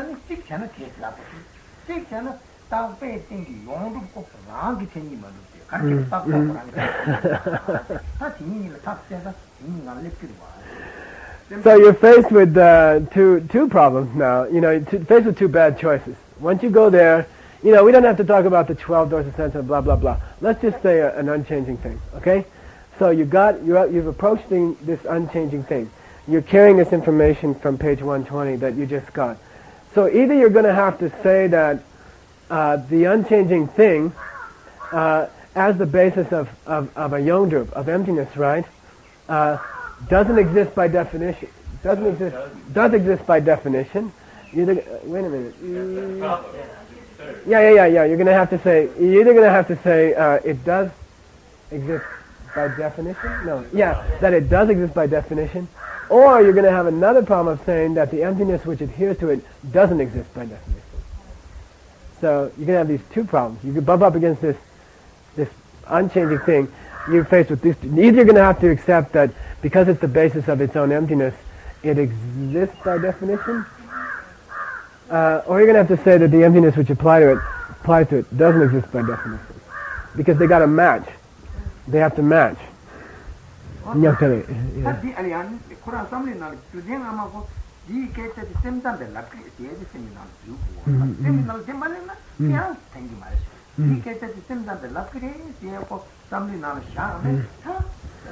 So you're faced with uh, two two problems now. You know, two, faced with two bad choices. Once you go there, you know, we don't have to talk about the twelve doors of sense and blah blah blah. Let's just say a, an unchanging thing, okay? So you got you you've approached the, this unchanging thing. You're carrying this information from page one twenty that you just got. So either you're going to have to say that uh, the unchanging thing, uh, as the basis of, of, of a yongdrup, of emptiness, right, uh, doesn't exist by definition. Doesn't exist. Does exist by definition. Either, uh, wait a minute. Mm, yeah, yeah, yeah, yeah. You're going to have to say. You're either going to have to say uh, it does exist by definition. No. Yeah, that it does exist by definition. Or you're going to have another problem of saying that the emptiness which adheres to it doesn't exist by definition. So you're going to have these two problems. You could bump up against this this unchanging thing. You're faced with these. Either you're going to have to accept that because it's the basis of its own emptiness, it exists by definition, uh, or you're going to have to say that the emptiness which apply to it, applies to it doesn't exist by definition, because they got to match. They have to match. Yeah.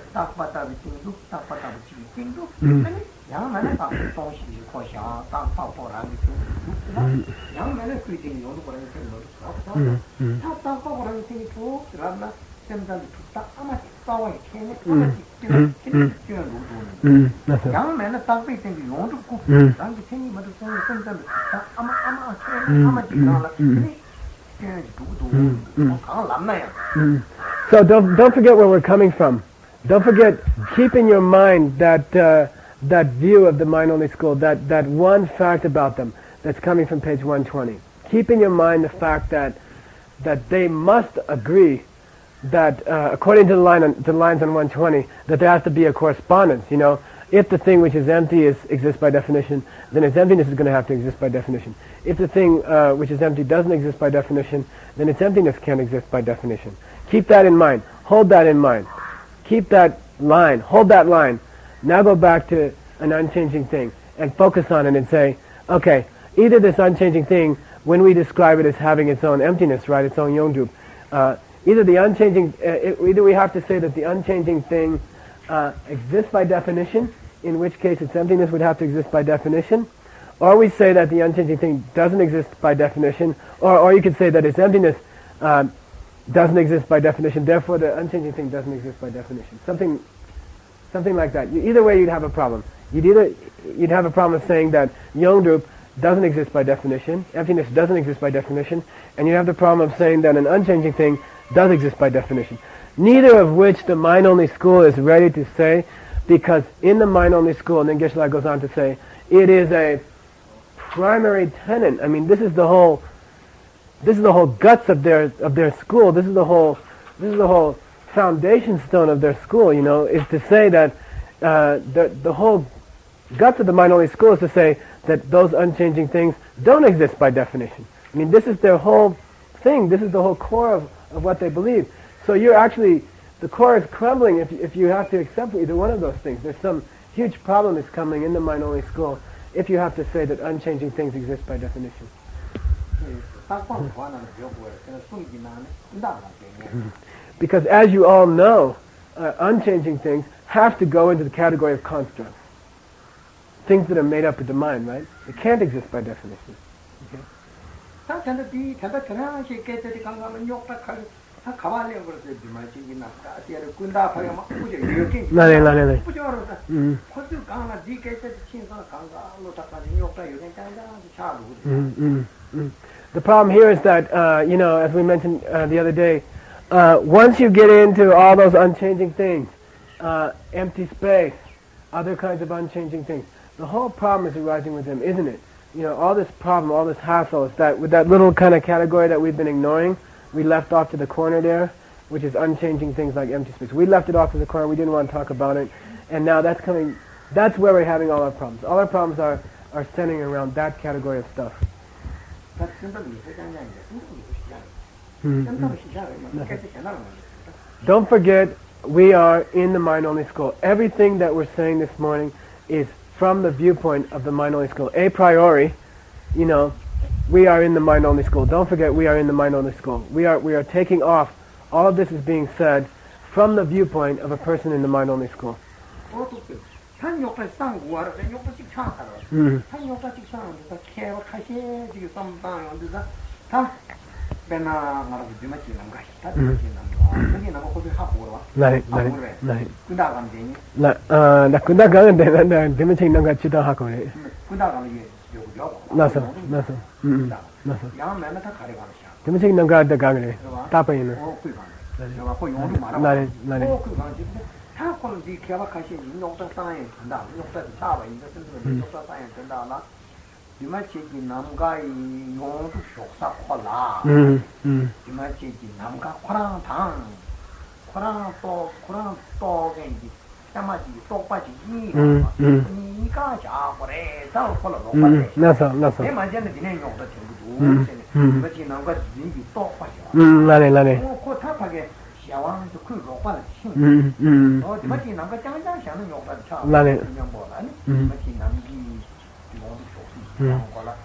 딱 봤다 비팅도 딱 봤다 비팅도 아니 양면에 딱 동시 거샤 딱 봐보라는 게 양면에 그리팅 요도 거라는 게 뭐도 딱 딱 봐보라는 게 또 그러나 샘단 딱 아마 싸워야 캐네 아마 지금 지금 로도 양면에 딱 비팅 요도 고 랑 비팅이 뭐도 샘단 딱 아마 아마 캐네 아마 지금 So don't don't forget where we're coming from. Don't forget, keep in your mind that uh, that view of the mind-only school, that that one fact about them that's coming from page one twenty. Keep in your mind the fact that that they must agree that uh, according to the line on, the lines on one twenty, that there has to be a correspondence. You know, if the thing which is empty is exists by definition, then its emptiness is going to have to exist by definition. If the thing uh, which is empty doesn't exist by definition, then its emptiness can't exist by definition. Keep that in mind. Hold that in mind. Keep that line. Hold that line. Now go back to an unchanging thing and focus on it and say, okay, either this unchanging thing, when we describe it as having its own emptiness, right, its own yongdup, uh, either the unchanging, uh, it, either we have to say that the unchanging thing uh, exists by definition, in which case its emptiness would have to exist by definition, or we say that the unchanging thing doesn't exist by definition, or, or you could say that its emptiness uh, doesn't exist by definition, therefore the unchanging thing doesn't exist by definition. Something something like that. You, either way you'd have a problem. You'd either you'd have a problem saying that Yongdrup doesn't exist by definition, emptiness doesn't exist by definition, and you have the problem of saying that an unchanging thing does exist by definition. Neither of which the mind-only school is ready to say, because in the mind-only school, and then Geshe-la goes on to say, it is a primary tenet. I mean, this is the whole, this is the whole guts of their of their school. This is the whole, this is the whole foundation stone of their school. You know, is to say that uh, the the whole guts of the mind-only school is to say that those unchanging things don't exist by definition. I mean, this is their whole thing. This is the whole core of, of what they believe. So you're actually, the core is crumbling if if you have to accept either one of those things. There's some huge problem that's coming in the mind-only school if you have to say that unchanging things exist by definition. Because as you all know, uh, unchanging things have to go into the category of constructs. Things that are made up with the mind, right? It can't exist by definition. Okay? Lale, lale, lale. Mm. Mm, mm, mm. The problem here is that, uh, you know, as we mentioned uh, the other day, uh, once you get into all those unchanging things, uh, empty space, other kinds of unchanging things, the whole problem is arising with them, isn't it? You know, all this problem, all this hassle is that with that little kind of category that we've been ignoring, we left off to the corner there, which is unchanging things like empty space. We left it off to the corner, we didn't want to talk about it, and now that's coming, that's where we're having all our problems. All our problems are, are centering around that category of stuff. Mm-hmm. Don't forget, we are in the mind-only school. Everything that we're saying this morning is from the viewpoint of the mind-only school. A priori, you know, we are in the mind-only school. Don't forget, we are in the mind-only school. We are we are taking off. All of this is being said from the viewpoint of a person in the mind-only school. 이마치기 남가이 용도 쇼사 콜라 이마치기 남가 코랑 당 코랑 또 코랑 또 겐지 야마지 똑바지 이 니가 자고래 다 콜라 똑바지 나서 나서 내 맞는 디네 용도 전부 이마치 남가 진비 똑바지 음 라네 라네 코 타파게 샤왕도 그 로빠를 신 어, 이마치 남가 짱짱 샤는 용도 차 라네 그냥 뭐라니 이마치 남기 Mm.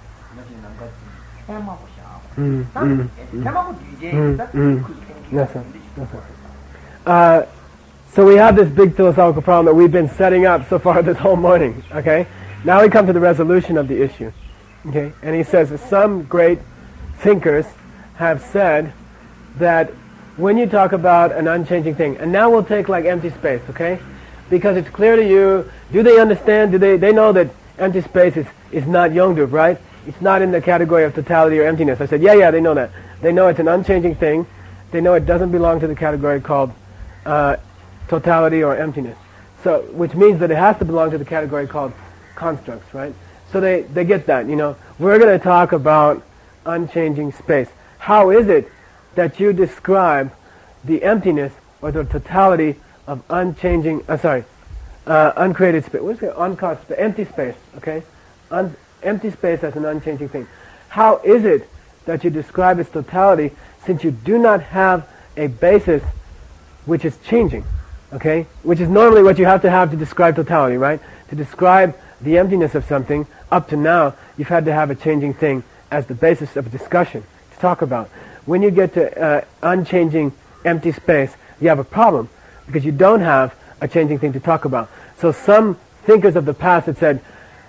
Mm. Mm. Mm. Mm. Yes, sir. Yes, sir. Uh, So we have this big philosophical problem that we've been setting up so far this whole morning, okay? Now we come to the resolution of the issue, okay? And he says some great thinkers have said that when you talk about an unchanging thing, and now we'll take like empty space, okay? Because it's clear to you, do they understand, do they, they know that empty space is, is not Yongdup, right? It's not in the category of totality or emptiness. I said, yeah, yeah, they know that. They know it's an unchanging thing. They know it doesn't belong to the category called uh, totality or emptiness. So, which means that it has to belong to the category called constructs, right? So they, they get that, you know. We're going to talk about unchanging space. How is it that you describe the emptiness or the totality of unchanging, uh, sorry, uh, uncreated space? What's it? Uncaused space, empty space, okay? Un- empty space as an unchanging thing. How is it that you describe its totality since you do not have a basis which is changing, okay? Which is normally what you have to have to describe totality, right? To describe the emptiness of something, up to now, you've had to have a changing thing as the basis of discussion to talk about. When you get to uh, unchanging empty space, you have a problem because you don't have a changing thing to talk about. So some thinkers of the past had said,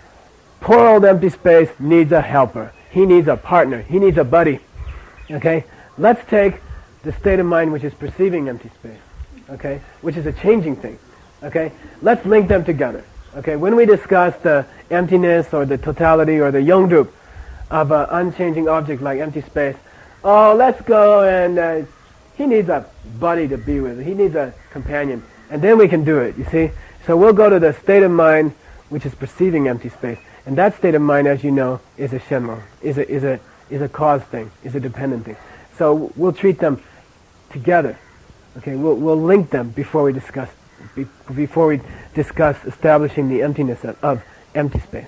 poor old empty space needs a helper. He needs a partner. He needs a buddy. Okay? Let's take the state of mind which is perceiving empty space. Okay? Which is a changing thing. Okay? Let's link them together. Okay? When we discuss the emptiness or the totality or the Yongdup of an unchanging object like empty space, oh, let's go and uh, he needs a buddy to be with. He needs a companion. And then we can do it, you see? So we'll go to the state of mind which is perceiving empty space. And that state of mind, as you know, is a shenmo, is a, is a, is a cause thing, is a dependent thing. So we'll treat them together. Okay, we'll, we'll link them before we discuss, be, before we discuss establishing the emptiness of, of empty space.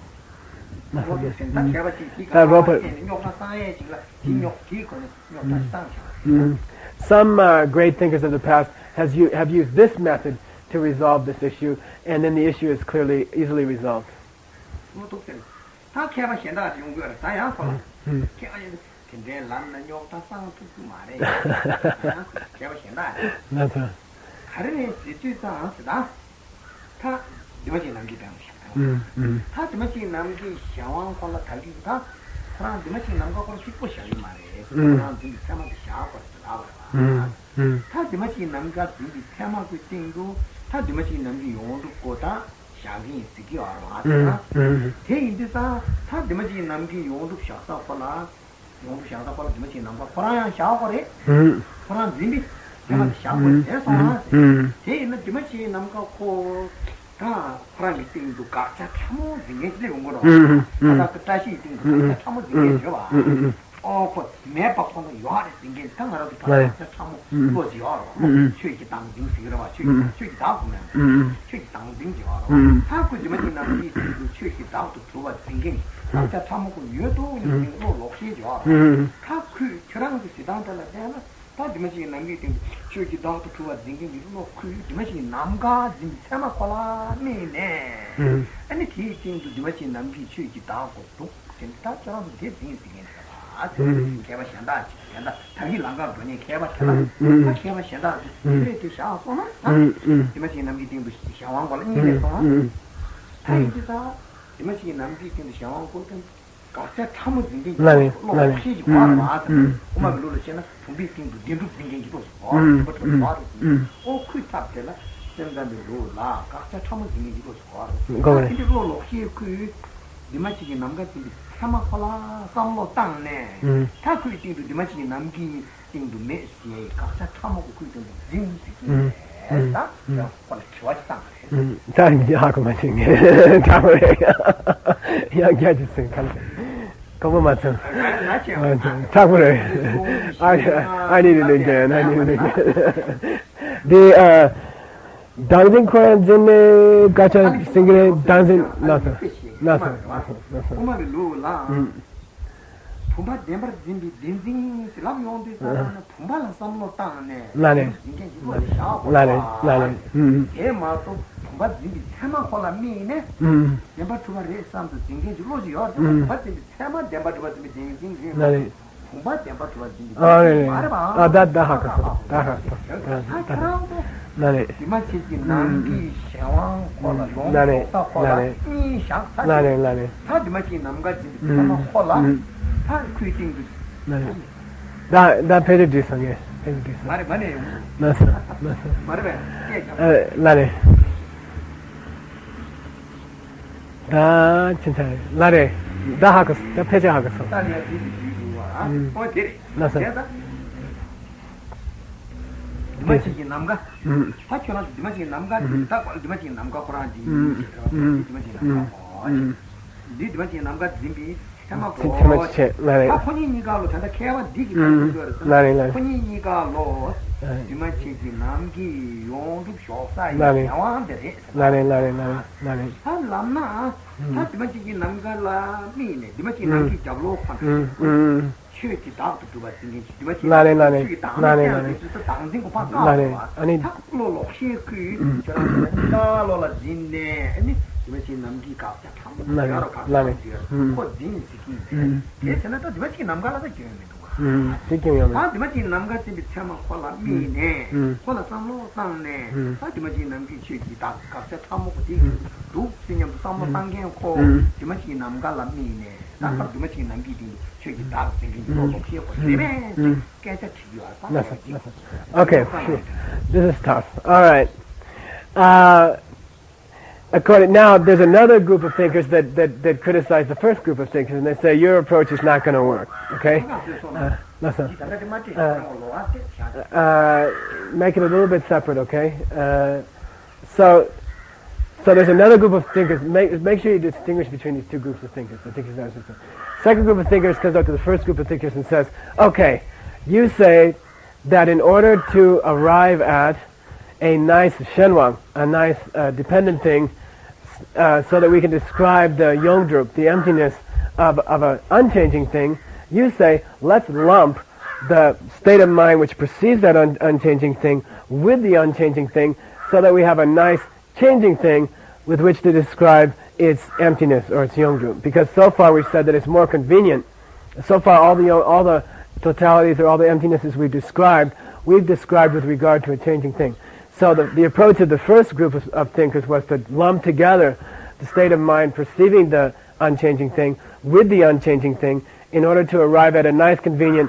Mm-hmm. Some uh, great thinkers of the past has u- have used this method to resolve this issue, and then the issue is clearly, easily resolved. 샤기 시기 알아. 대인데서 다 되면지 남기 용도 샤사 콜라 용도 샤사 콜라 되면지 남가 프라야 샤고래. 프라 진비 제가 샤고 해서 대인은 되면지 남가 코다 프라미 띵도 가짜 참어 되게 온 거로. 아까 그 다시 띵도 가짜 참어 되게 줘 봐. 어, 그 매박하는 요하를 생긴 상하라도 다 참고 뭐지 알아. 최기 당빙 시그러 봐. 최기 최기 다 보면. 최기 당빙 지 알아. 하고 좀 지나는 이 최기 다도 들어와 생긴. 진짜 참고 유도 있는 거 lok시 줘. 다그 저랑도 시단달라 되나. 다 dimens이 남기 된 최기 다도 들어와 생긴 이거 그 dimens이 남가 진 참아 콜라 네네. 아니 티팅도 dimens이 남기 최기 다고 또 진짜 저랑 되게 생긴. 아, 개바 현다. 현다. 당이 랑가 보니 개바 현다. 개바 현다. 그래도 샤고나. 이마치 남기 띵도 샤왕 걸은 이래서. 타이지다. 이마치 남기 띵도 샤왕 걸은 가짜 참을 띵도. 나네. 나네. 시지 봐라. 엄마 그러는 쟤는 준비 띵도 띵도 띵도 어. 어, 그 탑텔라. 생각대로 라. 가짜 참을 띵도 어. 그거네. 근데 그거 lok시 그 이마치 남가 띵도 참아콜라 썸로 땅네. 다 그리 띵도 이마치 남기 띵도 메시에 각자 참고 그도 진지. 에스다. 콜 좋았다. 음. 다 이제 하고 마신 게 다음에 이야기하지 생각. 그거 맞죠? 맞죠. 다음에 I I need it again. I need it again. The uh dancing coins in the gacha singing dancing nothing. Nothing. 엄마를 로라. 푸마 덴버 딘비 딘딩 슬람 용데 사는 푸마라 삼로 땅네. 나네. 나네. 나네. 음. 에마도 푸마 딘비 테마 콜라 미네. 음. 덴버 투마 레삼도 딘게 로지요. 푸마 딘비 테마 덴버 투마 딘비 딘딩. 나네. 푸마 덴버 투마 딘비. 아, 네. 아, 다 다 하고. 다 하고. nani 디마치기 남기 샤왕 콜라 롱 nani 콜라 nani 이 샤사 nani nani 다 디마치 남가지 참 콜라 다 퀴팅 nani da da page di sange page di 말에 말에 nasa nasa 말에 eh nani da 진짜 nani da hakus da page hakus 딸이야 디디와 어 데리 nasa 디마치기 남가 하초나 디마치기 남가 다 디마치기 남가 코라지 디마치기 남가 디 디마치기 남가 짐비 참아고 nani 혼이니가로 잔다 케와 디기 그거를 nani nani 혼이니가로 디마치기 남기 용도 쇼사이 나네. 야왕데 nani nani nani nani 한 람나 다 디마치기 남가라 미네 디마치기 남기 잡로 판 mm mm 슈티 다도 두바 싱기 디마치 나네, 나네. 나네, 나네. 당진 거 나네. 아니, 탁로로 시크 저런 다로라 진네 아니 디마치 남기 갑자 참 나네, 여러 가 나네. 음. 코 진시키 음. 괜찮아 또 디마치 남가라서 기회는 거 mm sikimyo 아 디마치 남가지 비참아 콜라 미네 음. 콜라 상로 상네 음. 아 디마치 남기 시키 다 갑자 타먹고 디 룩 신념 상모 상견 코 음. 디마치 남가라 미네 다 디마치 남기 디 시키 다 생긴 거 없이 되네 깨져 지와 nasa nasa okay phew. This is tough all right uh according now there's another group of thinkers that that that criticize the first group of thinkers and they say your approach is not going to work okay uh, nasa uh make it a little bit separate okay uh so So there's another group of thinkers. Make, make sure you distinguish between these two groups of thinkers. The thinkers that are second group of thinkers comes up to the first group of thinkers and says, okay, you say that in order to arrive at a nice shenwang, a nice uh, dependent thing, uh, so that we can describe the yongdrup, the emptiness of, of an unchanging thing, you say, let's lump the state of mind which precedes that un- unchanging thing with the unchanging thing so that we have a nice changing thing with which to describe its emptiness or its yongdrup. Because so far we've said that it's more convenient. So far all the all the totalities or all the emptinesses we've described, we've described with regard to a changing thing. So the, the approach of the first group of, of thinkers was to lump together the state of mind perceiving the unchanging thing with the unchanging thing in order to arrive at a nice, convenient,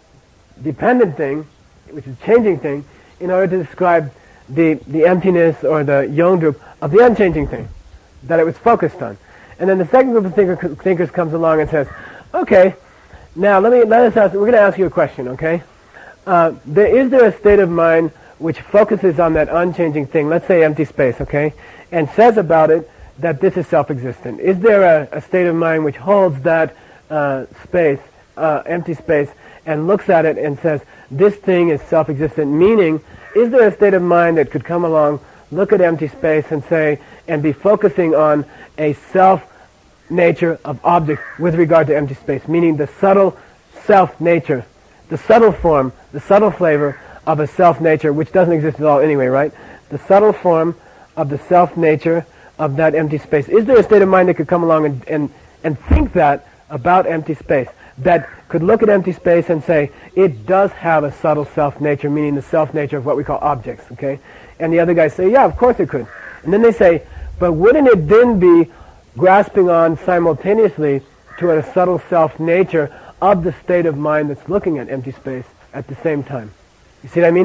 dependent thing, which is changing thing, in order to describe the, the emptiness or the yongdrup of the unchanging thing that it was focused on. And then the second group of thinker, thinkers comes along and says, okay, now let me let us ask, we're going to ask you a question, okay? Uh, there, is there a state of mind which focuses on that unchanging thing, let's say empty space, okay, and says about it that this is self-existent? Is there a, a state of mind which holds that uh, space, uh, empty space, and looks at it and says, this thing is self-existent, meaning, is there a state of mind that could come along, look at empty space and say, and be focusing on a self-nature of objects with regard to empty space, meaning the subtle self-nature, the subtle form, the subtle flavor of a self-nature, which doesn't exist at all anyway, right? The subtle form of the self-nature of that empty space. Is there a state of mind that could come along and, and, and think that about empty space, that could look at empty space and say, it does have a subtle self-nature, meaning the self-nature of what we call objects, okay? And the other guys say, yeah, of course it could. And then they say, but wouldn't it then be grasping on simultaneously to a subtle self-nature of the state of mind that's looking at empty space at the same time? You see what I mean?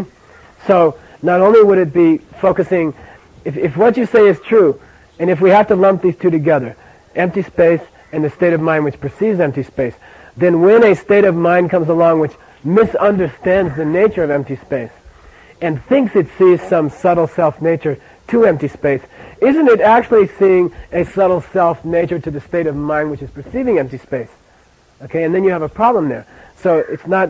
So not only would it be focusing, if, if what you say is true, and if we have to lump these two together, empty space and the state of mind which perceives empty space, then when a state of mind comes along which misunderstands the nature of empty space and thinks it sees some subtle self-nature to empty space, isn't it actually seeing a subtle self-nature to the state of mind which is perceiving empty space? Okay, and then you have a problem there. So it's not...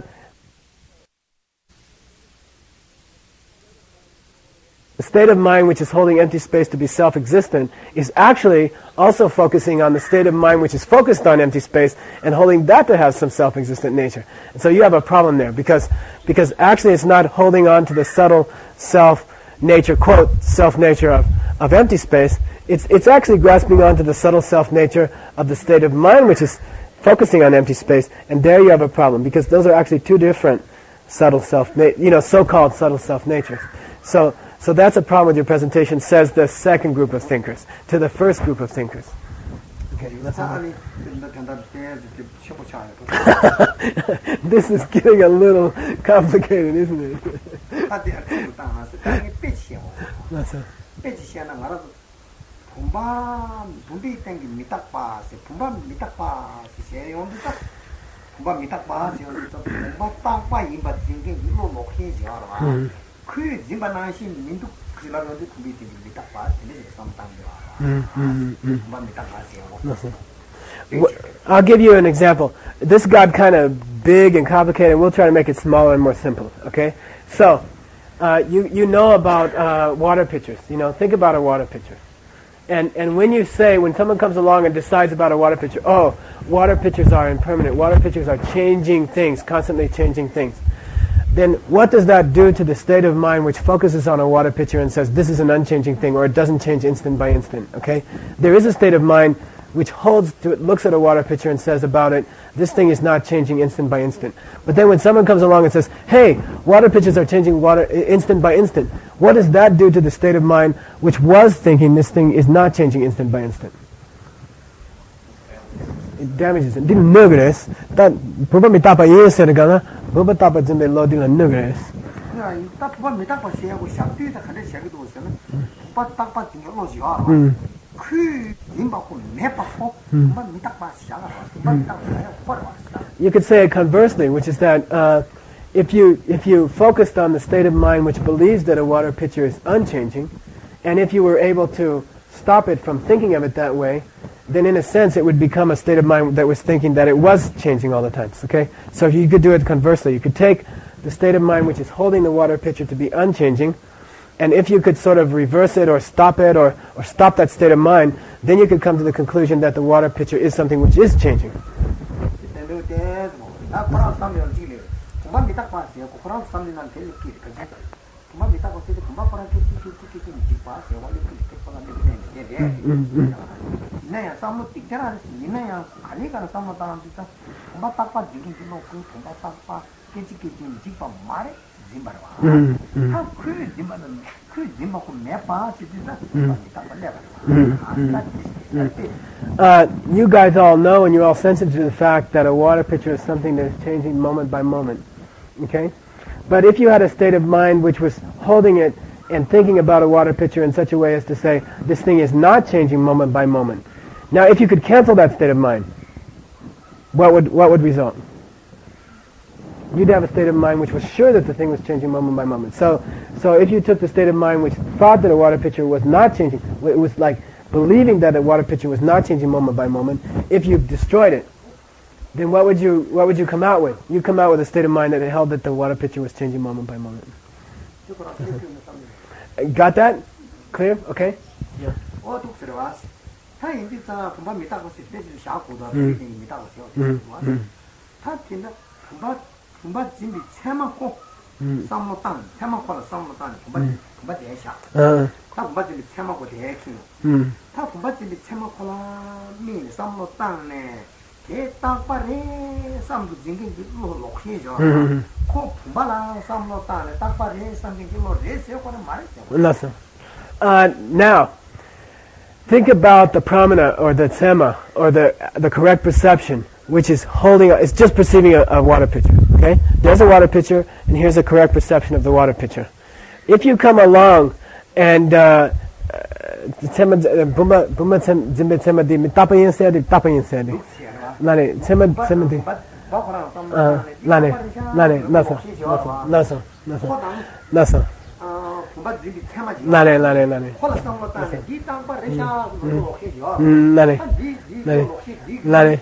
The state of mind which is holding empty space to be self-existent is actually also focusing on the state of mind which is focused on empty space and holding that to have some self-existent nature. And so you have a problem there because, because actually it's not holding on to the subtle self-nature, quote, self-nature of, of empty space. It's, it's actually grasping onto the subtle self-nature of the state of mind which is focusing on empty space. And there you have a problem because those are actually two different subtle self, you know, so-called subtle self-natures. So So that's a problem with your presentation, says the second group of thinkers, to the first group of thinkers. Okay, let's this is getting a little complicated, isn't it? That's a Pumba Bumbi thank you mitakpa se Pumba mitakpa se se on the Pumba mitakpa se Pumba takpa imba thinking you know no he jara ku zimba na shi mindu kila ro de kumbi thinking mitakpa this is sometime Pumba mitakpa se I'll give you an example. This got kind of big and complicated. We'll try to make it smaller and more simple, okay? So, uh, you, you know about uh, water pitchers. You know, think about a water pitcher. And and when you say, when someone comes along and decides about a water pitcher, oh, water pitchers are impermanent, water pitchers are changing things, constantly changing things, then what does that do to the state of mind which focuses on a water pitcher and says this is an unchanging thing, or it doesn't change instant by instant, okay? There is a state of mind which holds to it, looks at a water pitcher and says about it, this thing is not changing instant by instant. But then when someone comes along and says, hey, water pitchers are changing water instant by instant, what does that do to the state of mind which was thinking this thing is not changing instant by instant? It damages it. Didn't know this. That probably tapa years said again. Probably tapa jimbe lo didn't know this. Yeah, that probably tapa say we shall do the kind of shaggy to us. But tapa in your lodge. You could say it conversely, which is that uh, if you if you focused on the state of mind which believes that a water pitcher is unchanging, and if you were able to stop it from thinking of it that way, then in a sense it would become a state of mind that was thinking that it was changing all the time. Okay, so you could do it conversely. You could take the state of mind which is holding the water pitcher to be unchanging, and if you could sort of reverse it or stop it or, or stop that state of mind, then you could come to the conclusion that the water pitcher is something which is changing. Uh, you guys all know and you're all sensitive to the fact that a water pitcher is something that is changing moment by moment. Okay? But if you had a state of mind which was holding it and thinking about a water pitcher in such a way as to say, this thing is not changing moment by moment. Now, if you could cancel that state of mind, what would what would result? You'd have a state of mind which was sure that the thing was changing moment by moment. So, so if you took the state of mind which thought that a water pitcher was not changing, it was like believing that a water pitcher was not changing moment by moment, if you destroyed it, then what would you what would you come out with? You come out with a state of mind that held that the water pitcher was changing moment by moment. Got that? Clear? Okay? Yeah. Pumba jimbi chema ko samlo tan chema ko la samlo tan pumba pumba de sha ta pumba jimbi chema ko de ki ta pumba jimbi chema ko la mi samlo tan ne ke ta pa re samlo jingi lo lo khi jo ko pumba la samlo tan ne ta pa re samlo jingi lo re se ko na mari listen uh now think about the pramana or the tsema or the the correct perception, which is holding, it's just perceiving a, a water pitcher, okay? There's a water pitcher, and here's a correct perception of the water pitcher. If you come along and, uh, bumba bumba jimbe tsema di mitapa yin se di tapa yin se di. Lani, tsema tsema di. Lani, lani, nasa, nasa, nasa, nasa. Lani, lani, lani. Lani, lani, lani.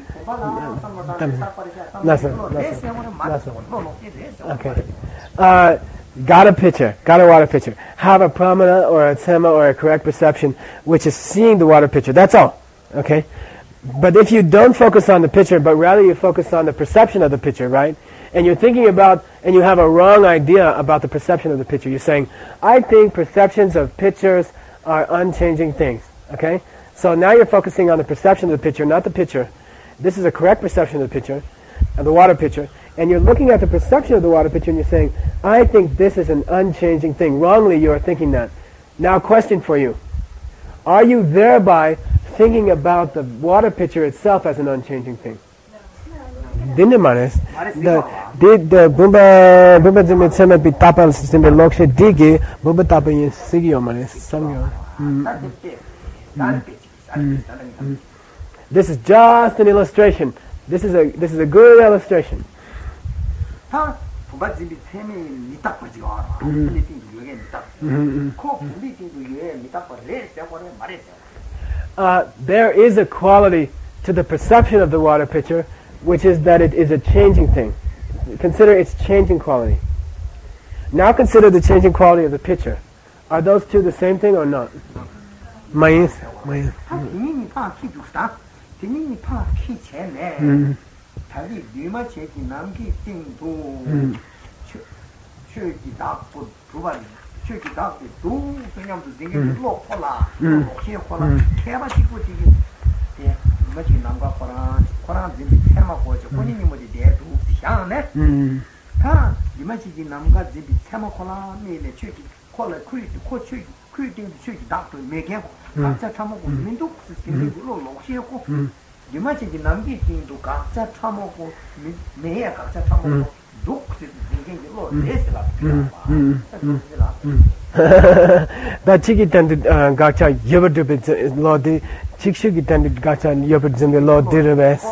Okay. Uh, got a pitcher, got a water pitcher. Have a pramana or a tsema or a correct perception, which is seeing the water pitcher. That's all. Okay. But if you don't focus on the pitcher, but rather you focus on the perception of the pitcher, right? And you're thinking about, and you have a wrong idea about the perception of the pitcher. You're saying, I think perceptions of pitchers are unchanging things. Okay. So now you're focusing on the perception of the pitcher, not the pitcher. This is a correct perception of the pitcher. of the water pitcher, and you're looking at the perception of the water pitcher and you're saying, I think this is an unchanging thing. Wrongly, you are thinking that. Now, question for you. Are you thereby thinking about the water pitcher itself as an unchanging thing? Didn't manes the did the bumba bumba de metsema bi tapal system the lokshe digi bumba tapin sigio manes samyo. This is just an illustration. This is a this is a good illustration. Uh, there is a quality to the perception of the water pitcher, which is that it is a changing thing. Consider its changing quality. Now consider the changing quality of the pitcher. Are those two the same thing or not? Mayins, mayins. That chiki tended gacha yaberdubit lodi chikshiki tended gacha yaberdum the lord diribes.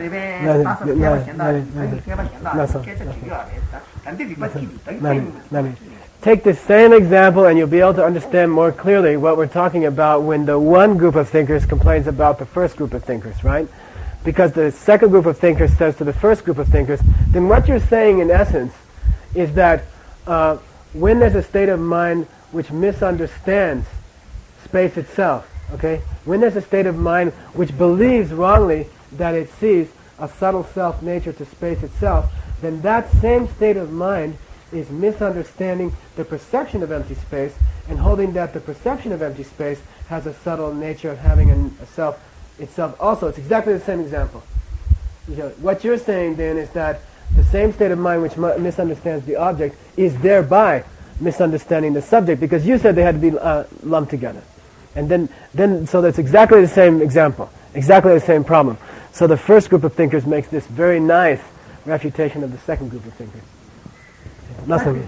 Take the same example and you'll be able to understand more clearly what we're talking about when the one group of thinkers complains about the first group of thinkers, right? Because the second group of thinkers says to the first group of thinkers, then what you're saying in essence is that uh, when there's a state of mind which misunderstands space itself, okay? When there's a state of mind which believes wrongly that it sees a subtle self nature to space itself, then that same state of mind is misunderstanding the perception of empty space and holding that the perception of empty space has a subtle nature of having a, a self itself also. It's exactly the same example. You know, what you're saying then is that the same state of mind which mu- misunderstands the object is thereby misunderstanding the subject, because you said they had to be uh, lumped together. And then, then, so that's exactly the same example, exactly the same problem. So the first group of thinkers makes this very nice refutation of the second group of thinkers. Nothing.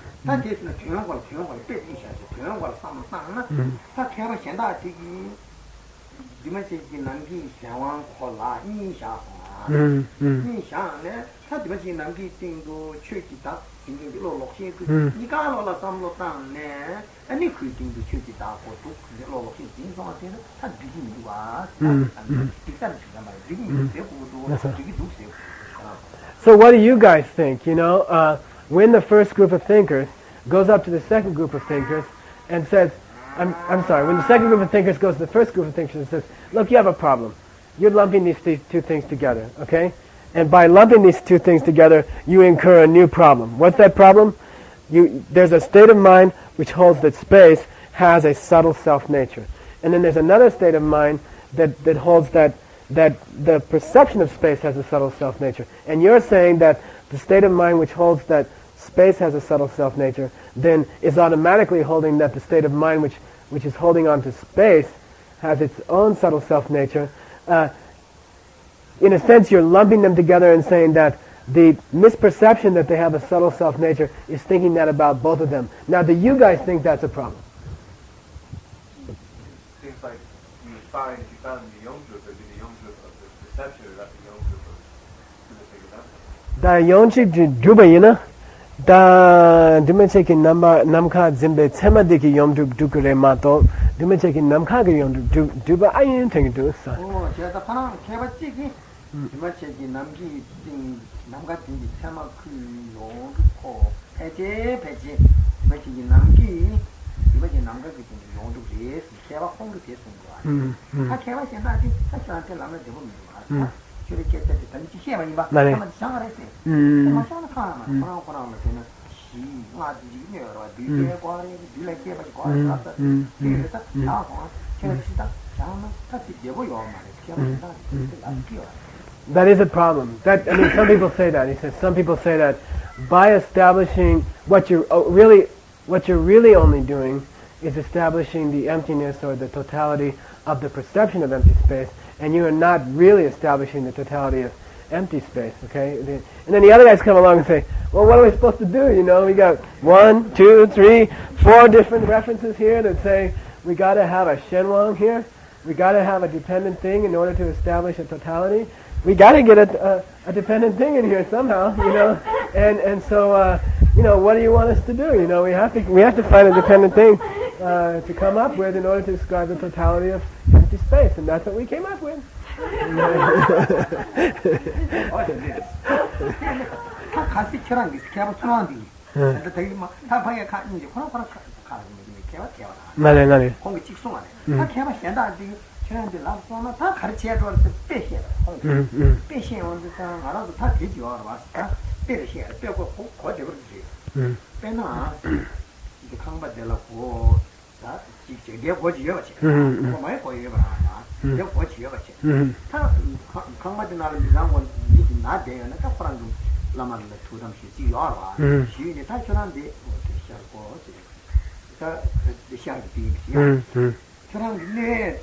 So what do you guys think? You know, uh, when the first group of thinkers goes up to the second group of thinkers and says, I'm, I'm sorry, when the second group of thinkers goes to the first group of thinkers and says, look, you have a problem. You're lumping these, these two things together, okay? And by lumping these two things together, you incur a new problem. What's that problem? You, there's a state of mind which holds that space has a subtle self-nature. And then there's another state of mind that, that holds that, that the perception of space has a subtle self-nature. And you're saying that the state of mind which holds that space has a subtle self-nature then is automatically holding that the state of mind which, which is holding on to space has its own subtle self-nature. Uh, in a sense, you're lumping them together and saying that the misperception that they have a subtle self-nature is thinking that about both of them. Now, do you guys think that's a problem? Seems like you find, if you found in the young group, it would be the young group of the perception, or not the young group of the the young group Juba, da dimension number namka zimbe temadiki yom du dukure mato dimension namka yom du duba ayin thing do so oh yeah the pana keba chiki dimension namgi thing namga thing tema ku yo ko peje peje dimension namgi dimension namga ki yo du re keba khong du pe sung ga ha keba chen da ti ha chan te lam de bu mi ma churi ke te te ni chi ba ni ba ma chang re se ma chang ka ma pana pana ma te na chi ma di ni ro di ke kwa re di le ke ba kwa ra ta ti ta ta ko che chi ta cha ma ta ti de bo yo ma re ke ma ta ti la ki yo That is a problem. That I mean, some people say that. He says some people say that by establishing what you're oh, really, what you're really only doing is establishing the emptiness or the totality of the perception of empty space, and you are not really establishing the totality of empty space. Okay, and then the other guys come along and say, well, what are we supposed to do? You know, we got one, two, three, four different references here that say we got to have a shenwang here. We got to have a dependent thing in order to establish a totality. We got to get a, a, a dependent thing in here somehow, you know. And and so, uh, you know, what do you want us to do? You know, we have to we have to find a dependent thing uh, to come up with in order to describe the totality of empty space, and that's what we came up with. 나네 나네. 그런데 라스나 다 가르쳐야 될 때 음. 음. 배신원들상 알아서 다 되지요. 왔다. 배시야. 배고 고대 그러지. 음. 배나 이제 강바들라고 다 직접 내 고지요. 음. 뭐 많이 거예요. 내 고지요. 음. 다 강바들 나를 미상원 이제 나 돼요. 내가 프랑스 라마를 투담시 지요. 음. 시인이 다 전한데 뭐 시작고. 다 시작이 비지. 음. 음. 그런데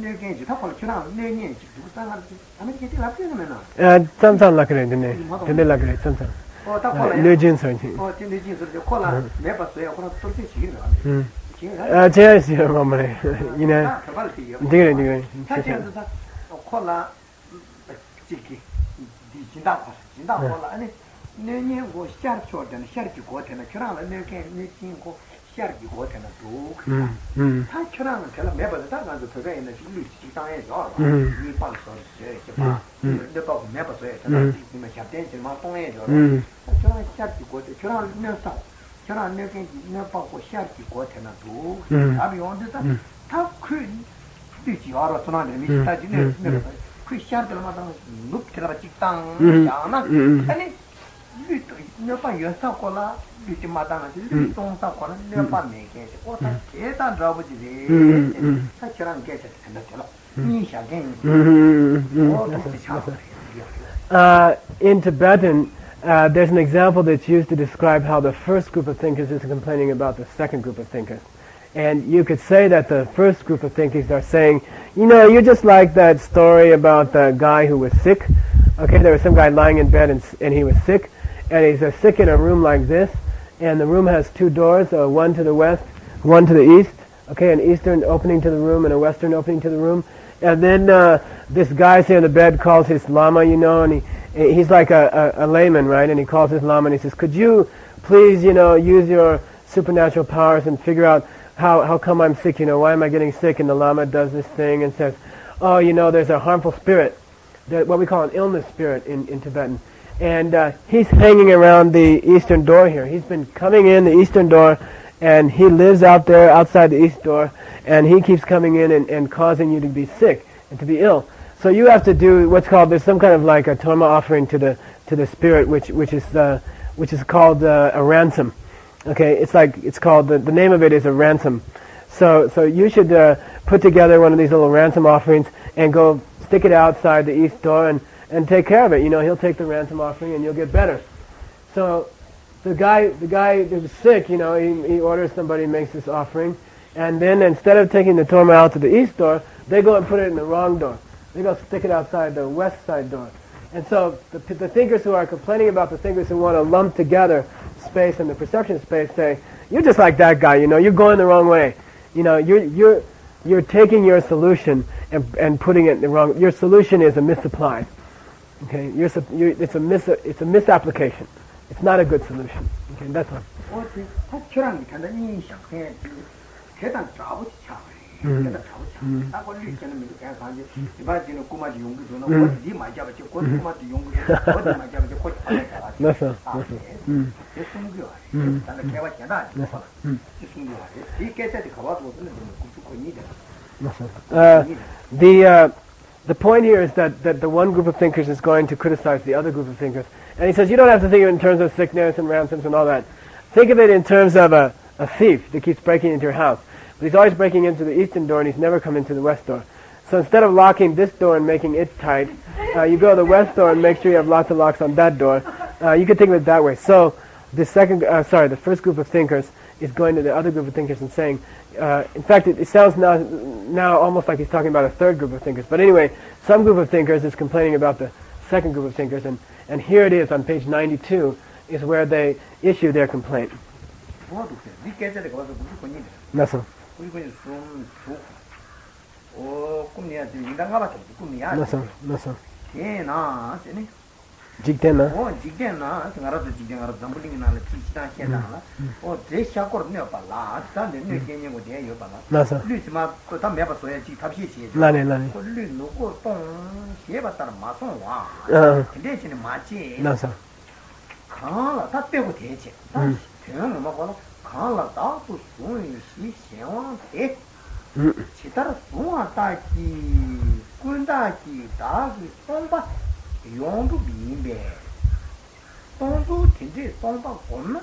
짠짠 라그래 되네. 근데 라그래 짠짠. 어, 딱 콜라. 뇌진선이. 어, 뇌진선이 콜라. 매 봤어요. 콜라 똘똘 지기는 거 아니에요. 음. 아, 제야시요, 뭐래. 이네. 되게 되게. 사실은 다 콜라 지기. 진다 콜라. 진다 콜라. 아니, 뇌니 뭐 샤르초 되는 샤르기 고테나 그러나 뇌게 뇌진고 샤르기 고테나 도. 음. 음. 다 그러나 별로 매번 다 가서 그게 있는 이 식당에서 이 방송 제 봐. 내가 매번 써야 돼. 이제 샤텐지 막 통해죠. 음. 그러나 샤르기 고테 그러나 뇌사 그러나 뇌게 뇌 받고 샤르기 고테나 도. 아비 온데다 다그 뒤지 알아 전화를 미스타지네. 그 샤르들 마다 눕더라 식당 야나. 아니 뇌파 연사고라 비지 마다나 이 동사고는 뇌파 내게 오다 계단 잡으지 사처럼 계속 된다잖아. Uh, in Tibetan, uh, there's an example that's used to describe how the first group of thinkers is complaining about the second group of thinkers. And you could say that the first group of thinkers are saying, you know, you're just like that story about the guy who was sick. Okay, there was some guy lying in bed and, and he was sick. And he's uh, sick in a room like this. And the room has two doors, uh, one to the west, one to the east. Okay, an eastern opening to the room and a western opening to the room. And then uh, this guy sitting on the bed calls his lama, you know, and he he's like a, a, a layman, right? And he calls his lama and he says, could you please, you know, use your supernatural powers and figure out how, how come I'm sick, you know, why am I getting sick? And the lama does this thing and says, oh, you know, there's a harmful spirit, that what we call an illness spirit in, in Tibetan. And uh, he's hanging around the eastern door here. He's been coming in the eastern door, and he lives out there outside the east door, and he keeps coming in and, and causing you to be sick and to be ill. So you have to do what's called, there's some kind of like a torma offering to the to the spirit, which which is uh, which is called uh, a ransom. Okay, it's like it's called the, the name of it is a ransom. So so you should uh, put together one of these little ransom offerings and go stick it outside the east door and. And take care of it. You know, he'll take the ransom offering and you'll get better. So the guy the guy who's sick, you know, he, he orders somebody, makes this offering, and then instead of taking the torma out to the east door, they go and put it in the wrong door. They go stick it outside the west side door. And so the, the thinkers who are complaining about the thinkers who want to lump together space and the perception space say, you're just like that guy, you know, you're going the wrong way. You know, you're you're you're taking your solution and and putting it in the wrong. Your solution is a misapplied. Okay, you're, you're, it's a mis it's a misapplication. It's not a good solution. Okay, that's one. Uh, the uh, The point here is that, that the one group of thinkers is going to criticize the other group of thinkers. And he says, you don't have to think of it in terms of sickness and ransoms and all that. Think of it in terms of a, a thief that keeps breaking into your house. But he's always breaking into the eastern door and he's never come into the west door. So instead of locking this door and making it tight, uh, you go to the west door and make sure you have lots of locks on that door. Uh, you can think of it that way. So the second, uh, sorry, the first group of thinkers is going to the other group of thinkers and saying, uh, in fact, it, it sounds now, now almost like he's talking about a third group of thinkers. But anyway, some group of thinkers is complaining about the second group of thinkers, and, and here it is on page ninety-two, is where they issue their complaint. That's all. That's all. That's all. Jigdena. Oh, Jigdena, Singara, Jigdena, Zambuling, and Tista, Kedana, or Deshakor Nepala, Sunday, New Kenya with the Yopala. That's all. Lucima, some never saw a Tapi, Lani, Lani. Luco, Shevata, Mason, Uh, Legend Machi, That's all. Kala, that they would take it. Kala, Tapu, Soon, she, Shewan, eh? Chitara, Suataki, Kundaki, Dagi, Somba. 용도 비인데 동도 진짜 동바 건나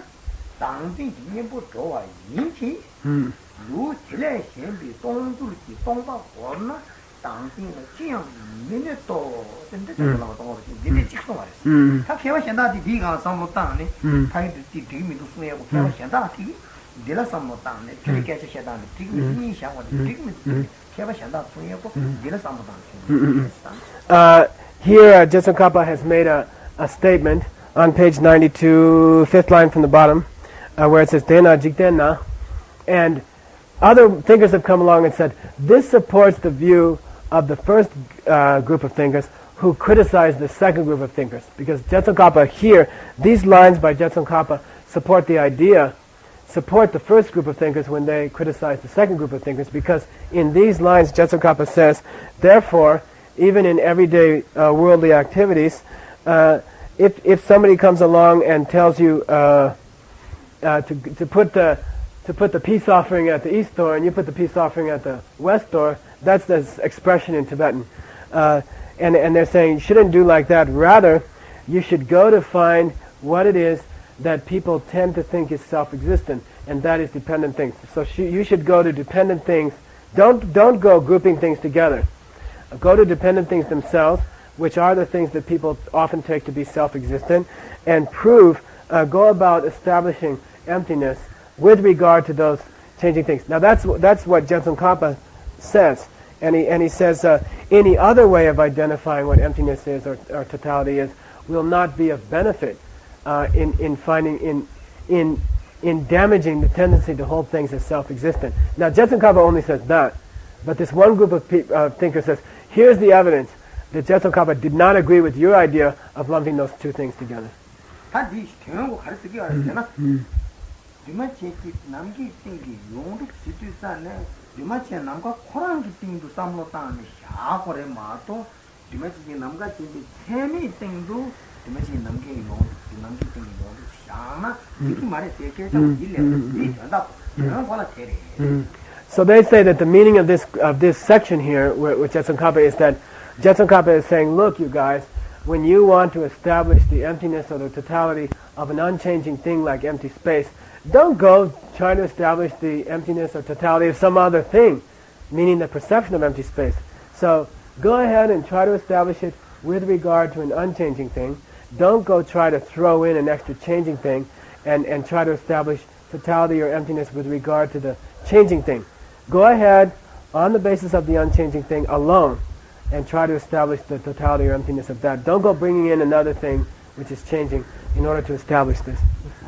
당진 진행부 좋아 인치 음. 루 지레 현비 동도지 동바 건나 당진의 지형 이면에 또 근데 저거 또 이제 직송 말이야. 음. 다 개와 현다지 비가 상로 땅네. 타이도 지 디미도 수행하고 개와 현다지 데라 상로 땅네. 그렇게 해서다네. 디미 인상하고 디미 개와 현다 수행하고 데라 상로 땅. Uh, here, uh, Jetsun Kappa has made a, a statement on page ninety-two, fifth line from the bottom, uh, where it says Dena Jigdena, and other thinkers have come along and said this supports the view of the first uh, group of thinkers who criticized the second group of thinkers, because Jetsun Kappa here, these lines by Jetsun Kappa support the idea, support the first group of thinkers when they criticize the second group of thinkers, because in these lines Jetsun Kappa says, therefore, even in everyday uh, worldly activities, uh, if if somebody comes along and tells you uh, uh, to to put the to put the peace offering at the east door and you put the peace offering at the west door, that's the expression in Tibetan, uh, and and they're saying you shouldn't do like that. Rather, you should go to find what it is that people tend to think is self-existent, and that is dependent things. So sh- you should go to dependent things. Don't don't go grouping things together. Go to dependent things themselves, which are the things that people often take to be self-existent, and prove, uh, go about establishing emptiness with regard to those changing things. Now that's that's what Jetsun Kappa says, and he and he says uh, any other way of identifying what emptiness is or, or totality is will not be of benefit uh, in in finding in in in damaging the tendency to hold things as self-existent. Now Jetsun Kappa only says that, but this one group of pe- uh, thinkers says, here's the evidence that Jetsun Kappa did not agree with your idea of lumping those two things together. So they say that the meaning of this of this section here with Jetsun Kappa is that Jetsun Kappa is saying, look, you guys, when you want to establish the emptiness or the totality of an unchanging thing like empty space, don't go try to establish the emptiness or totality of some other thing, meaning the perception of empty space. So go ahead and try to establish it with regard to an unchanging thing. Don't go try to throw in an extra changing thing and, and try to establish totality or emptiness with regard to the changing thing. Go ahead on the basis of the unchanging thing alone and try to establish the totality or emptiness of that. Don't go bringing in another thing which is changing in order to establish this.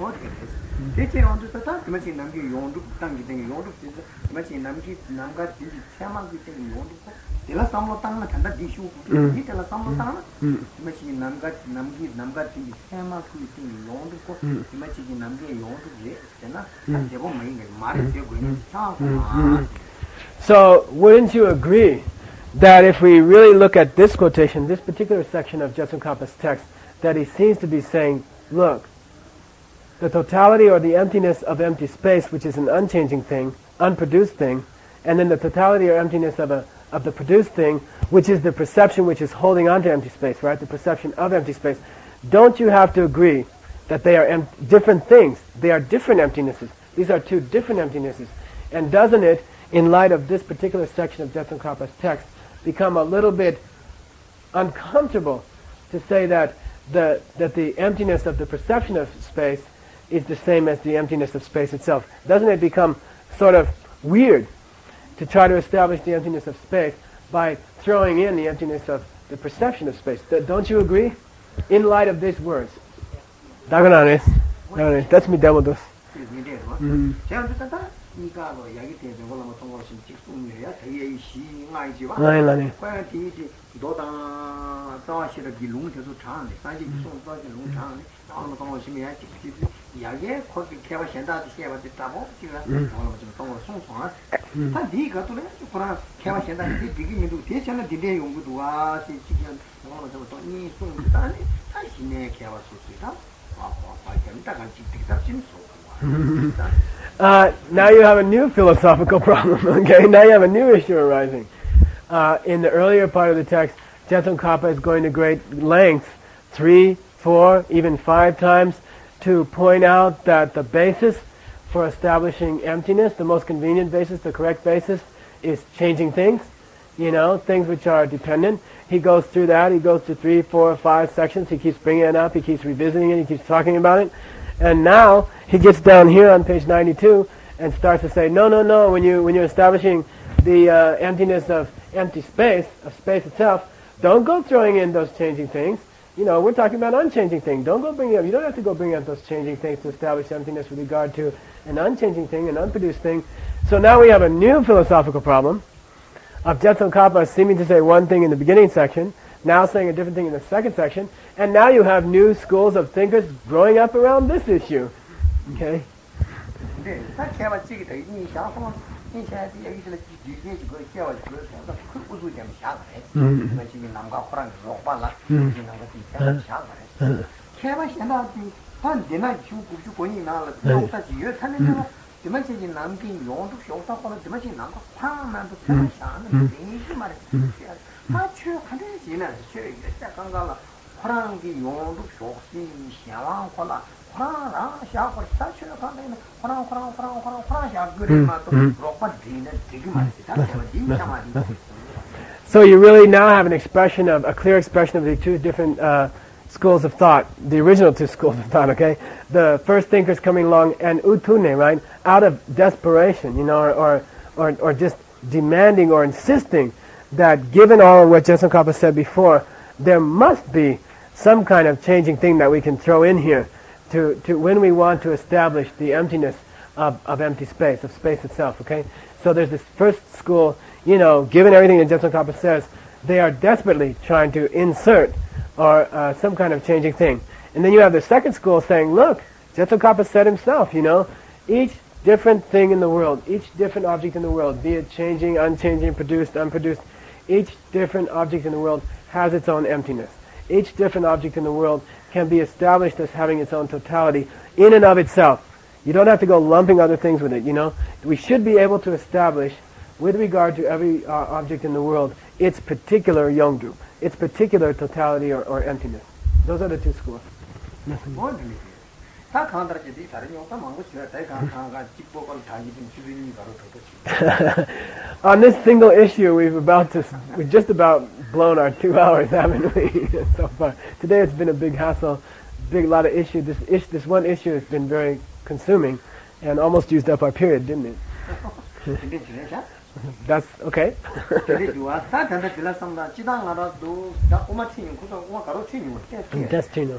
So, wouldn't you agree that if we really look at this quotation, this particular section of Jetsun Kappa's text, that he seems to be saying, look, the totality or the emptiness of empty space, which is an unchanging thing, unproduced thing, and then the totality or emptiness of a of the produced thing, which is the perception which is holding on to empty space, right? The perception of empty space. Don't you have to agree that they are em- different things? They are different emptinesses. These are two different emptinesses. And doesn't it, in light of this particular section of Jetsun Kappa's text, become a little bit uncomfortable to say that the that the emptiness of the perception of space is the same as the emptiness of space itself. Doesn't it become sort of weird to try to establish the emptiness of space by throwing in the emptiness of the perception of space? Th- don't you agree? In light of these words. That's me devil dos. Uh, now you have a new philosophical problem, okay? Now you have a new issue arising. Uh, in the earlier part of the text, Tsongkhapa is going to great lengths, three, four, even five times, to point out that the basis for establishing emptiness, the most convenient basis, the correct basis, is changing things, you know, things which are dependent. He goes through that. He goes to three, four, five sections. He keeps bringing it up. He keeps revisiting it. He keeps talking about it. And now he gets down here on page ninety-two and starts to say, no, no, no, when, you, when you're establishing the uh, emptiness of empty space, of space itself, don't go throwing in those changing things. You know, we're talking about unchanging things. Don't go bringing up, you don't have to go bring up those changing things to establish emptiness with regard to an unchanging thing, an unproduced thing. So now we have a new philosophical problem of Tsongkhapa seeming to say one thing in the beginning section, now saying a different thing in the second section, and now you have new schools of thinkers growing up around this issue. Okay? So you really now have an expression of, a clear expression of the two different uh, schools of thought, the original two schools of thought, okay? The first thinkers coming along, and utune, right? Out of desperation, you know, or, or, or, or just demanding or insisting that given all of what Tsongkhapa said before, there must be some kind of changing thing that we can throw in here to, to when we want to establish the emptiness of, of empty space, of space itself, okay? So there's this first school, you know, given everything that Tsongkhapa says, they are desperately trying to insert or uh, some kind of changing thing. And then you have the second school saying, look, Tsongkhapa said himself, you know, each different thing in the world, each different object in the world, be it changing, unchanging, produced, unproduced, each different object in the world has its own emptiness. Each different object in the world can be established as having its own totality in and of itself. You don't have to go lumping other things with it, you know. We should be able to establish, with regard to every uh, object in the world, its particular yongdu, its particular totality or, or emptiness. Those are the two schools. On this single issue, we've about to, we've just about blown our two hours, haven't we, so far. Today it's been a big hassle, big lot of issue. This ish, this one issue has been very consuming, and almost used up our period, didn't it? That's okay. Destino.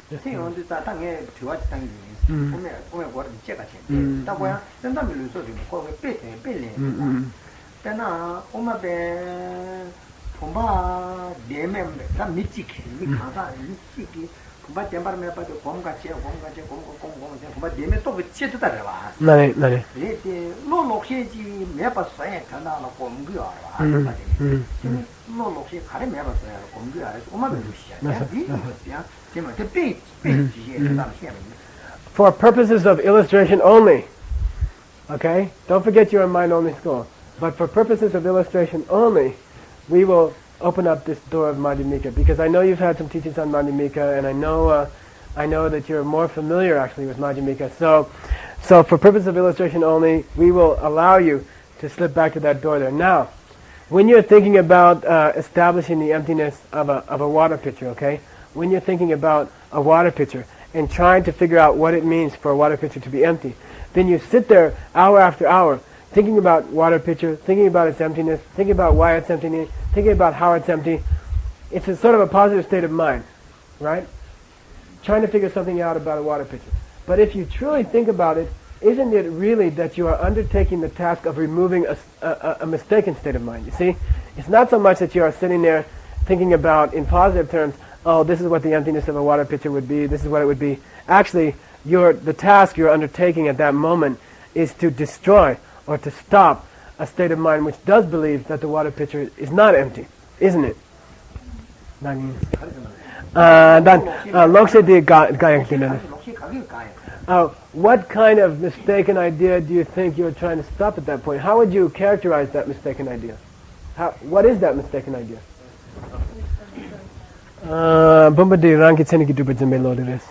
For purposes of illustration only, okay? Don't forget you're a mind-only school. But for purposes of illustration only, we will open up this door of Madhyamika, because I know you've had some teachings on Madhyamika, and I know uh, I know that you're more familiar actually with Madhyamika. So, so for purpose of illustration only, we will allow you to slip back to that door there. Now, when you're thinking about uh, establishing the emptiness of a, of a water pitcher, okay? When you're thinking about a water pitcher and trying to figure out what it means for a water pitcher to be empty, then you sit there hour after hour thinking about water pitcher, thinking about its emptiness, thinking about why it's empty, thinking about how it's empty. It's a sort of a positive state of mind, right? Trying to figure something out about a water pitcher. But if you truly think about it, isn't it really that you are undertaking the task of removing a, a, a mistaken state of mind? You see? It's not so much that you are sitting there thinking about, in positive terms, oh, this is what the emptiness of a water pitcher would be, this is what it would be. Actually, you're, the task you're undertaking at that moment is to destroy or to stop a state of mind which does believe that the water pitcher is not empty, isn't it? Uh, then, uh, Uh, what kind of mistaken idea do you think you're trying to stop at that point? How would you characterize that mistaken idea? How, what is that mistaken idea? Uh, Bumbadi rangi tseni ki dupa jimbe lo deres.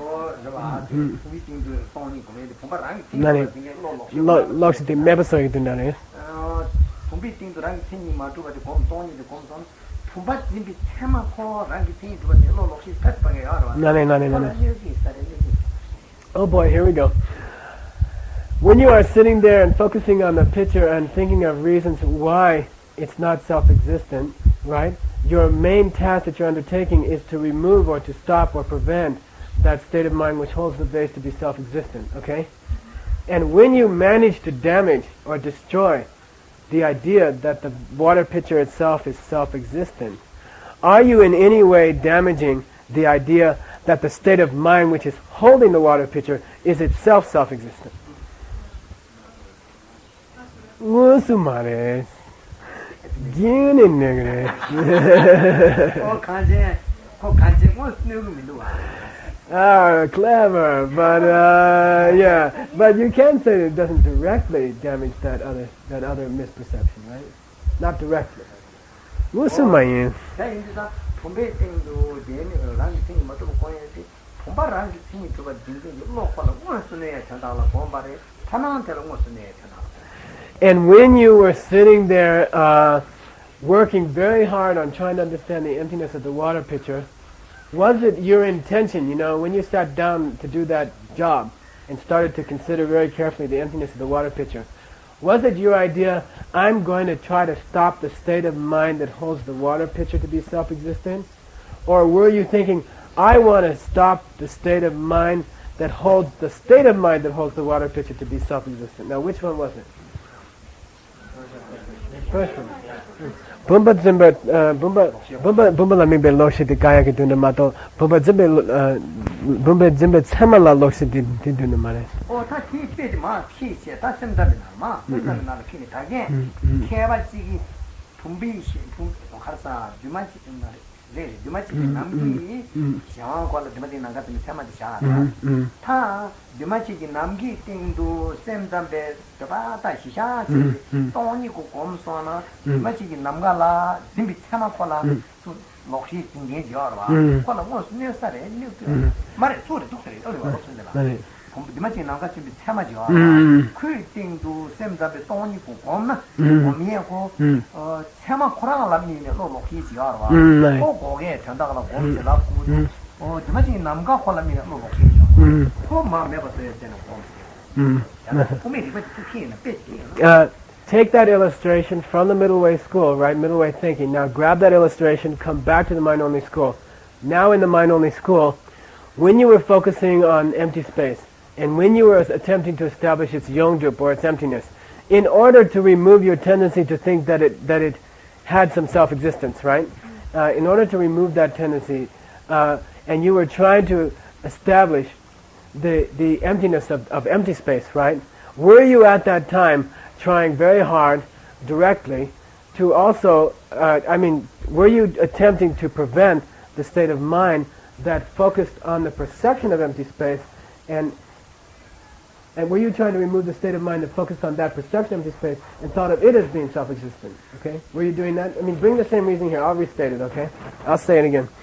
Nani, lo si ti meba so yidu nani es. Bumbi ting du rangi tseni ma dupa di gom toni di gom toni. Bumba jimbe tsema ko rangi tseni dupa di lo lo si kat pange arwa. Nani, nani, nani. Oh boy, here we go. When you are sitting there and focusing on the picture and thinking of reasons why it's not self-existent, right? Your main task that you're undertaking is to remove or to stop or prevent that state of mind which holds the base to be self-existent, okay? And when you manage to damage or destroy the idea that the water pitcher itself is self-existent, are you in any way damaging the idea that the state of mind which is holding the water pitcher is itself self-existent? Musumares. Ah, clever, but uh, yeah, but you can say it doesn't directly damage that other that other misperception, right? Not directly. Musumayin. And when you were sitting there uh, working very hard on trying to understand the emptiness of the water pitcher, was it your intention, you know, when you sat down to do that job and started to consider very carefully the emptiness of the water pitcher, was it your idea, I'm going to try to stop the state of mind that holds the water pitcher to be self-existent? Or were you thinking, I want to stop the state of mind that holds the state of mind that holds the water pitcher to be self-existent? Now, which one was it? First one. Bumba zimba, bumba, bumba, bumba la mingbe loshi di kaya ki duna mato, bumba zimbe, bumba zimbe tsema la loshi di di duna mare. Oh, ta ti ti ma ti ti ta sem da na ma, da na la kini ta gen. Ke ba ji gi tumbi shi tum kharsa juma ji na le juma ji nam gi xiang kwa la juma di na ga ti tsema di sha ta juma ji gi nam gi ting du sem da be da ba ta shi sha ji tong ni ko gom so na juma ji gi nam ga la dim bi tsema kwa la su lo shi jing ge ji ba kwa la mo su ne sa re ni tu ma re su re tu re o le ba su de la dimaching namga chimbi tsema jiwa kui ting du sem zabe tongi ku gomna gomiye ku tsema kuranga lamni lo lokhi jiwa rwa ko goge chandaga la gomse la ku dimaching namga kwa lamni lo lokhi jiwa ko ma meba soye tena gomse kumi riba tuki na peti. Take that illustration from the Middle Way School, right? Middle Way thinking. Now grab that illustration, come back to the Mind-Only School. Now in the Mind-Only School, when you were focusing on empty space, and when you were attempting to establish its yongdrup or its emptiness, in order to remove your tendency to think that it that it had some self-existence, right? Uh, in order to remove that tendency, uh, and you were trying to establish the the emptiness of, of empty space, right? Were you at that time trying very hard, directly, to also, uh, I mean, were you attempting to prevent the state of mind that focused on the perception of empty space, and And were you trying to remove the state of mind that focused on that perception of empty space and thought of it as being self-existent? Okay? Were you doing that? I mean, bring the same reasoning here. I'll restate it, okay? I'll say it again.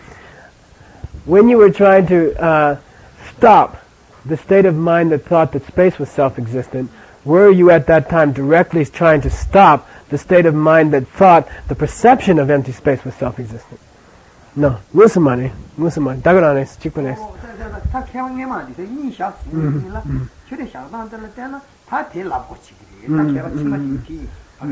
When you were trying to uh, stop the state of mind that thought that space was self-existent, were you at that time directly trying to stop the state of mind that thought the perception of empty space was self-existent. No. 무슨 말이? 무슨 말? 답을 안 했어. 직분 했어. 다 개방해만 돼. 인샤 스니라. 저래 상당들 때는 다 대라고 치기. 다 개방 치마티.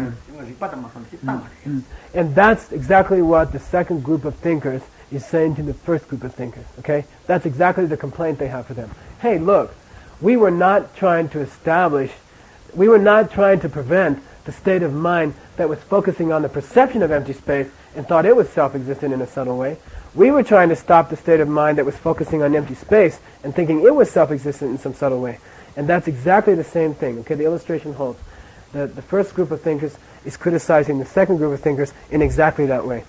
And that's exactly what the second group of thinkers is saying to the first group of thinkers, okay? That's exactly the complaint they have for them. Hey, look, we were not trying to establish, we were not trying to prevent the state of mind that was focusing on the perception of empty space and thought it was self-existent in a subtle way. We were trying to stop the state of mind that was focusing on empty space and thinking it was self-existent in some subtle way. And that's exactly the same thing, okay? The illustration holds. The, the first group of thinkers is criticizing the second group of thinkers in exactly that way.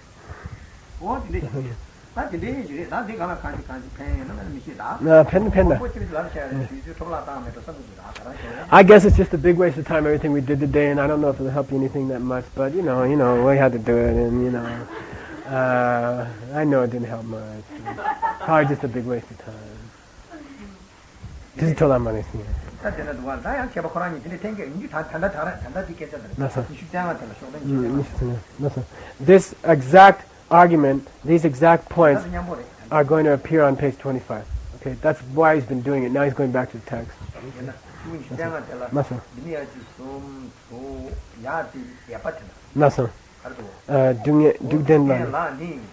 No, pen, pen, I guess it's just a big waste of time, everything we did today, and I don't know if it'll help you anything that much, but you know, you know, we had to do it, and you know, uh, I know it didn't help much. Probably just a big waste of time. Just told our money. This exact argument, these exact points are going to appear on page twenty-five. Okay, that's why he's been doing it. Now he's going back to the text. Nasa. Uh, doing it, do den la.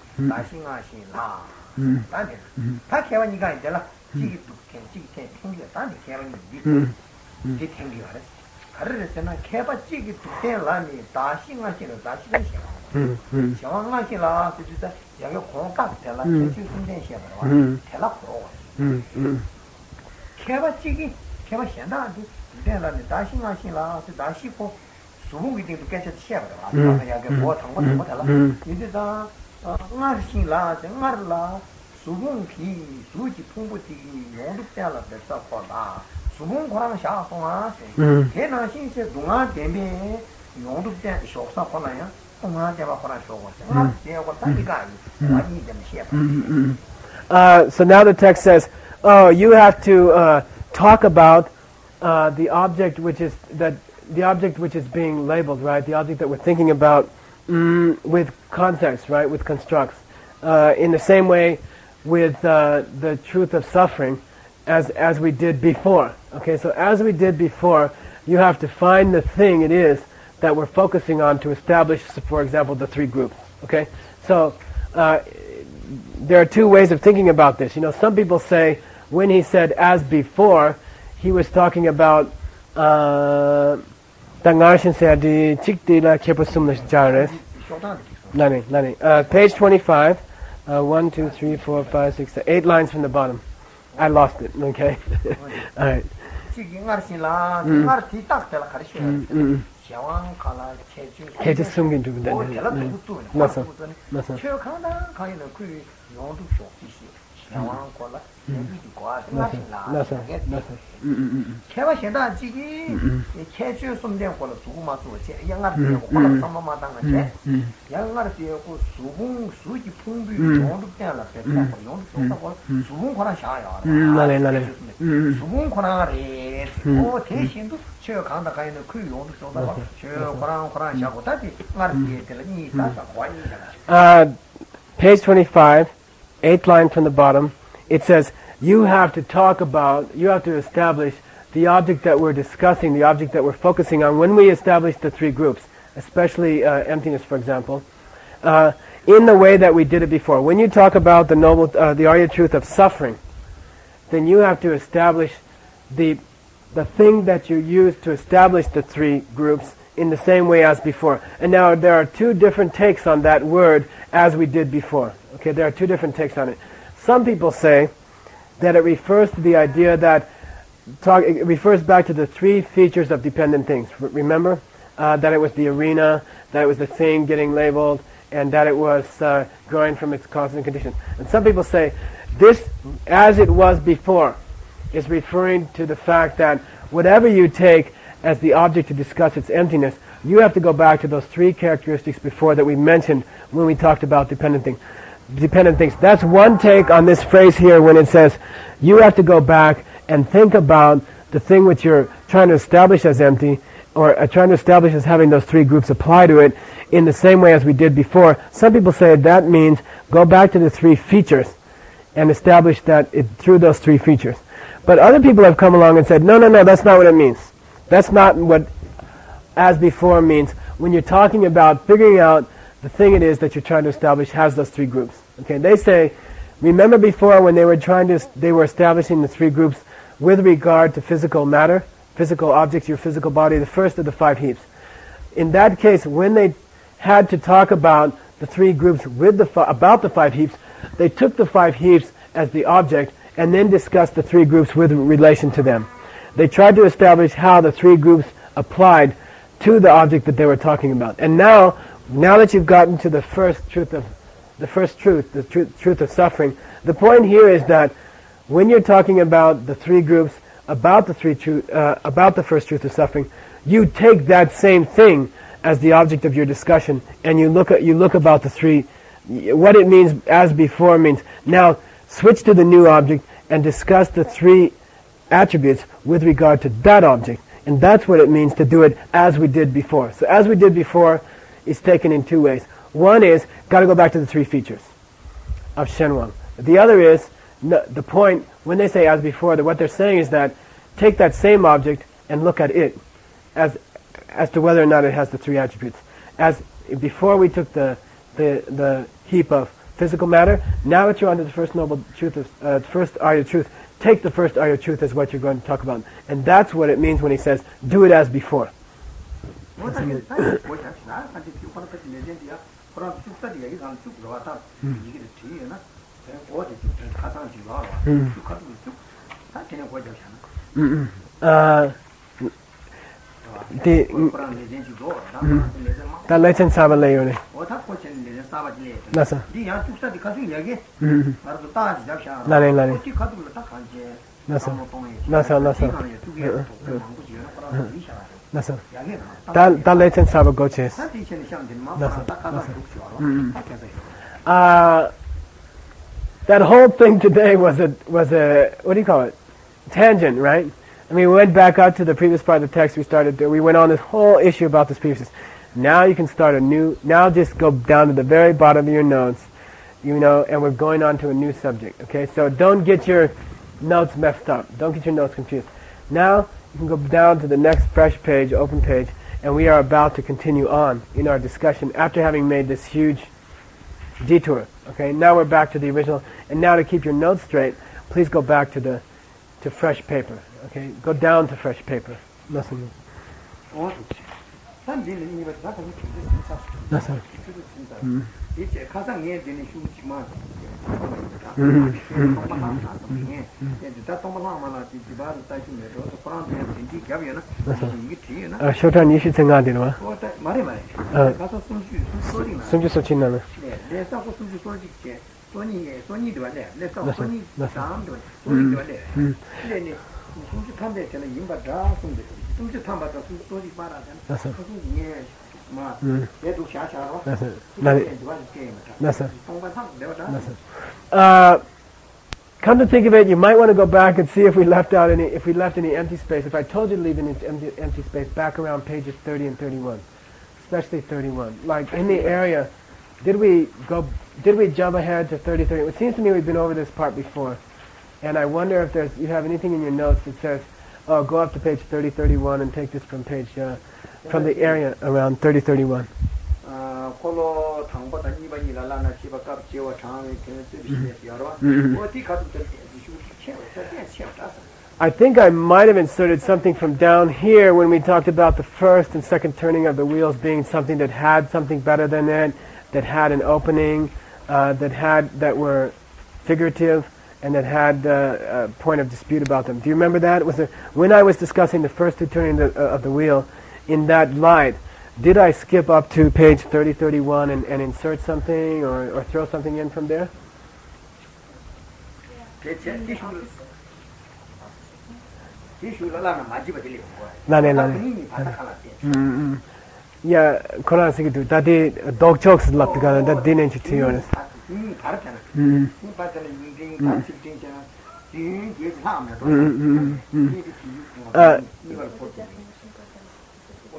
수분 고랑 샤송아 걔는 신세 동아 때문에 용도된 쇼사 권아야 동아 대바 권아 쇼고 아 대고 딱이가 많이 좀 시야. Uh so now the text says, oh, you have to uh talk about uh the object which is that the object which is being labeled, right? The object that we're thinking about mm, with context, right? With constructs. Uh in the same way with uh the truth of suffering as as we did before. Okay, so as we did before, you have to find the thing it is that we're focusing on to establish, for example, the three groups. Okay, so uh, there are two ways of thinking about this. You know, some people say when he said as before, he was talking about uh, page twenty-five, uh, one, two, three, four, five, six, seven, eight lines from the bottom. I lost it. Okay, all right. 개체 숨긴 두근데. 맞아. 맞아. 맞아. 맞아. 개와 현다 지기 개주 숨된 걸로 두고만 또 양아를 되고 콜라 삼마마 당한테 양아를 되고 수분 수지 풍부 정도 때라 배가 용도 수분 권한 샤야. 나래 나래. 수분 권한에 오 대신도 저 강다 가는 그 용도 쏟아가 저 권한 권한 샤고 다시 말이 되더니 사사 관이잖아. Uh page twenty-five, eighth line from the bottom. It says, you have to talk about, you have to establish the object that we're discussing, the object that we're focusing on when we establish the three groups, especially uh, emptiness, for example, uh, in the way that we did it before. When you talk about the noble, uh, the Arya truth of suffering, then you have to establish the the thing that you use to establish the three groups in the same way as before. And now there are two different takes on that word, as we did before. Okay, there are two different takes on it. Some people say that it refers to the idea that talk, it refers back to the three features of dependent things. R- remember uh, that it was the arena, that it was the thing getting labeled, and that it was uh, growing from its cause and condition. And some people say this, as it was before, is referring to the fact that whatever you take as the object to discuss its emptiness, you have to go back to those three characteristics before that we mentioned when we talked about dependent things. Dependent things. That's one take on this phrase here when it says you have to go back and think about the thing which you're trying to establish as empty or uh, trying to establish as having those three groups apply to it in the same way as we did before. Some people say that means go back to the three features and establish that it, through those three features. But other people have come along and said, no, no, no, that's not what it means. That's not what as before means when you're talking about figuring out the thing it is that you're trying to establish has those three groups. Okay, they say, remember before when they were trying to, they were establishing the three groups with regard to physical matter, physical objects, your physical body, the first of the five heaps. In that case, when they had to talk about the three groups with the fi- about the five heaps, they took the five heaps as the object and then discussed the three groups with relation to them. They tried to establish how the three groups applied to the object that they were talking about. And now, now that you've gotten to the first truth of the first truth, the truth, truth of suffering, the point here is that when you're talking about the three groups, about the three truth, uh, about the first truth of suffering, you take that same thing as the object of your discussion, and you look at you look about the three. What it means as before means now switch to the new object and discuss the three attributes with regard to that object, and that's what it means to do it as we did before. So as we did before is taken in two ways. One is got to go back to the three features of Shenwang. The other is no, the point when they say as before, that what they're saying is that take that same object and look at it as as to whether or not it has the three attributes. As before we took the the the heap of physical matter, now that you're onto the first noble truth of uh, first Arya truth, take the first Arya truth as what you're going to talk about, and that's what it means when he says do it as before. Mm. Uh, the the legend saba layo ne. Nasa. Lani lani. Nasa. Nasa nasa. Nasa. That that legend saba goches. Nasa. Uh, that whole thing today was a was a what do you call it? Tangent, right? I mean, we went back out to the previous part of the text. We started. We went on this whole issue about the species. Now you can start a new. Now just go down to the very bottom of your notes, you know, and we're going on to a new subject. Okay, so don't get your notes messed up. Don't get your notes confused. Now you can go down to the next fresh page, open page, and we are about to continue on in our discussion after having made this huge detour. Okay, now we're back to the original. And now to keep your notes straight, please go back to the to fresh paper. Okay, go down to fresh paper. Nothing. Nothing. Mm. 아, 쇼탄 이십 생각 되는 거? 아, 숨주 소치나는. Uh, come to think of it, you might want to go back and see if we left out any, if we left any empty space. If I told you to leave any empty, empty space back around pages thirty and thirty-one, especially thirty-one. Like in the area, did we go, did we jump ahead to thirty, thirty? It seems to me we've been over this part before. And I wonder if there's, you have anything in your notes that says, oh, go up to page thirty, thirty-one and take this from page, uh, from the area around thirty, thirty-one. I think I might have inserted something from down here when we talked about the first and second turning of the wheels being something that had something better than it, that had an opening, uh, that had, that were figurative, and that had uh, a point of dispute about them. Do you remember that? It was a, when I was discussing the first two turning the, uh, of the wheel in that light, did I skip up to page thirty, thirty-one and, and insert something or, or throw something in from there? 나네 나네. 음. 야, 코로나 시기도 다들 독촉스 랍디가 다 디는 치티요네. 음, 가르잖아. 음. 음. 음. 음. 아,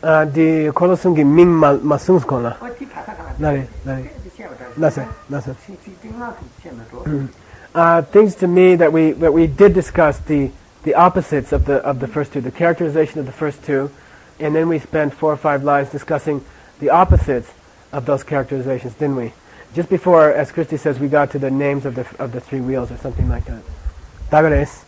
아, 디 콜로승기 밍 마승스콜라. 어디 가다가 나리, 나리. 시험을 나세, 나세. 시팅만 시험을 줘. Uh, things to me that we that we did discuss the the opposites of the of the first two, the characterization of the first two, and then we spent four or five lines discussing the opposites of those characterizations, didn't we? Just before, as Christy says, we got to the names of the of the three wheels or something like that. Dagares.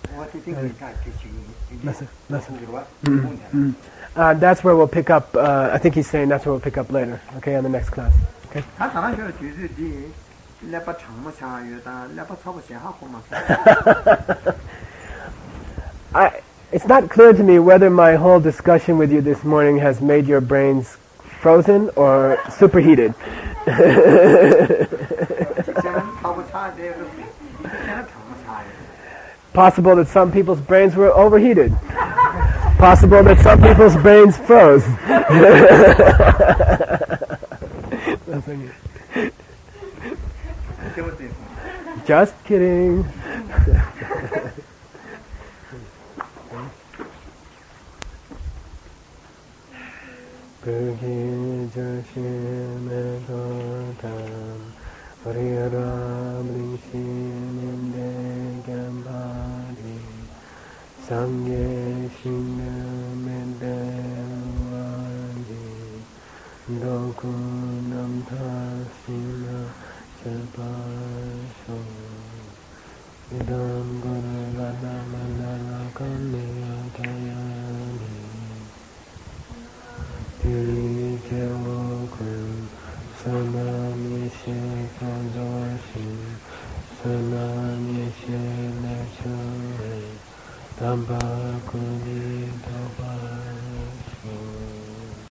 Uh, that's where we'll pick up. Uh, I think he's saying that's where we'll pick up later. Okay, on the next class. Okay. I, it's not clear to me whether my whole discussion with you this morning has made your brains frozen or superheated. Possible that some people's brains were overheated. Possible that some people's brains froze. Just kidding. Tamba kuni toba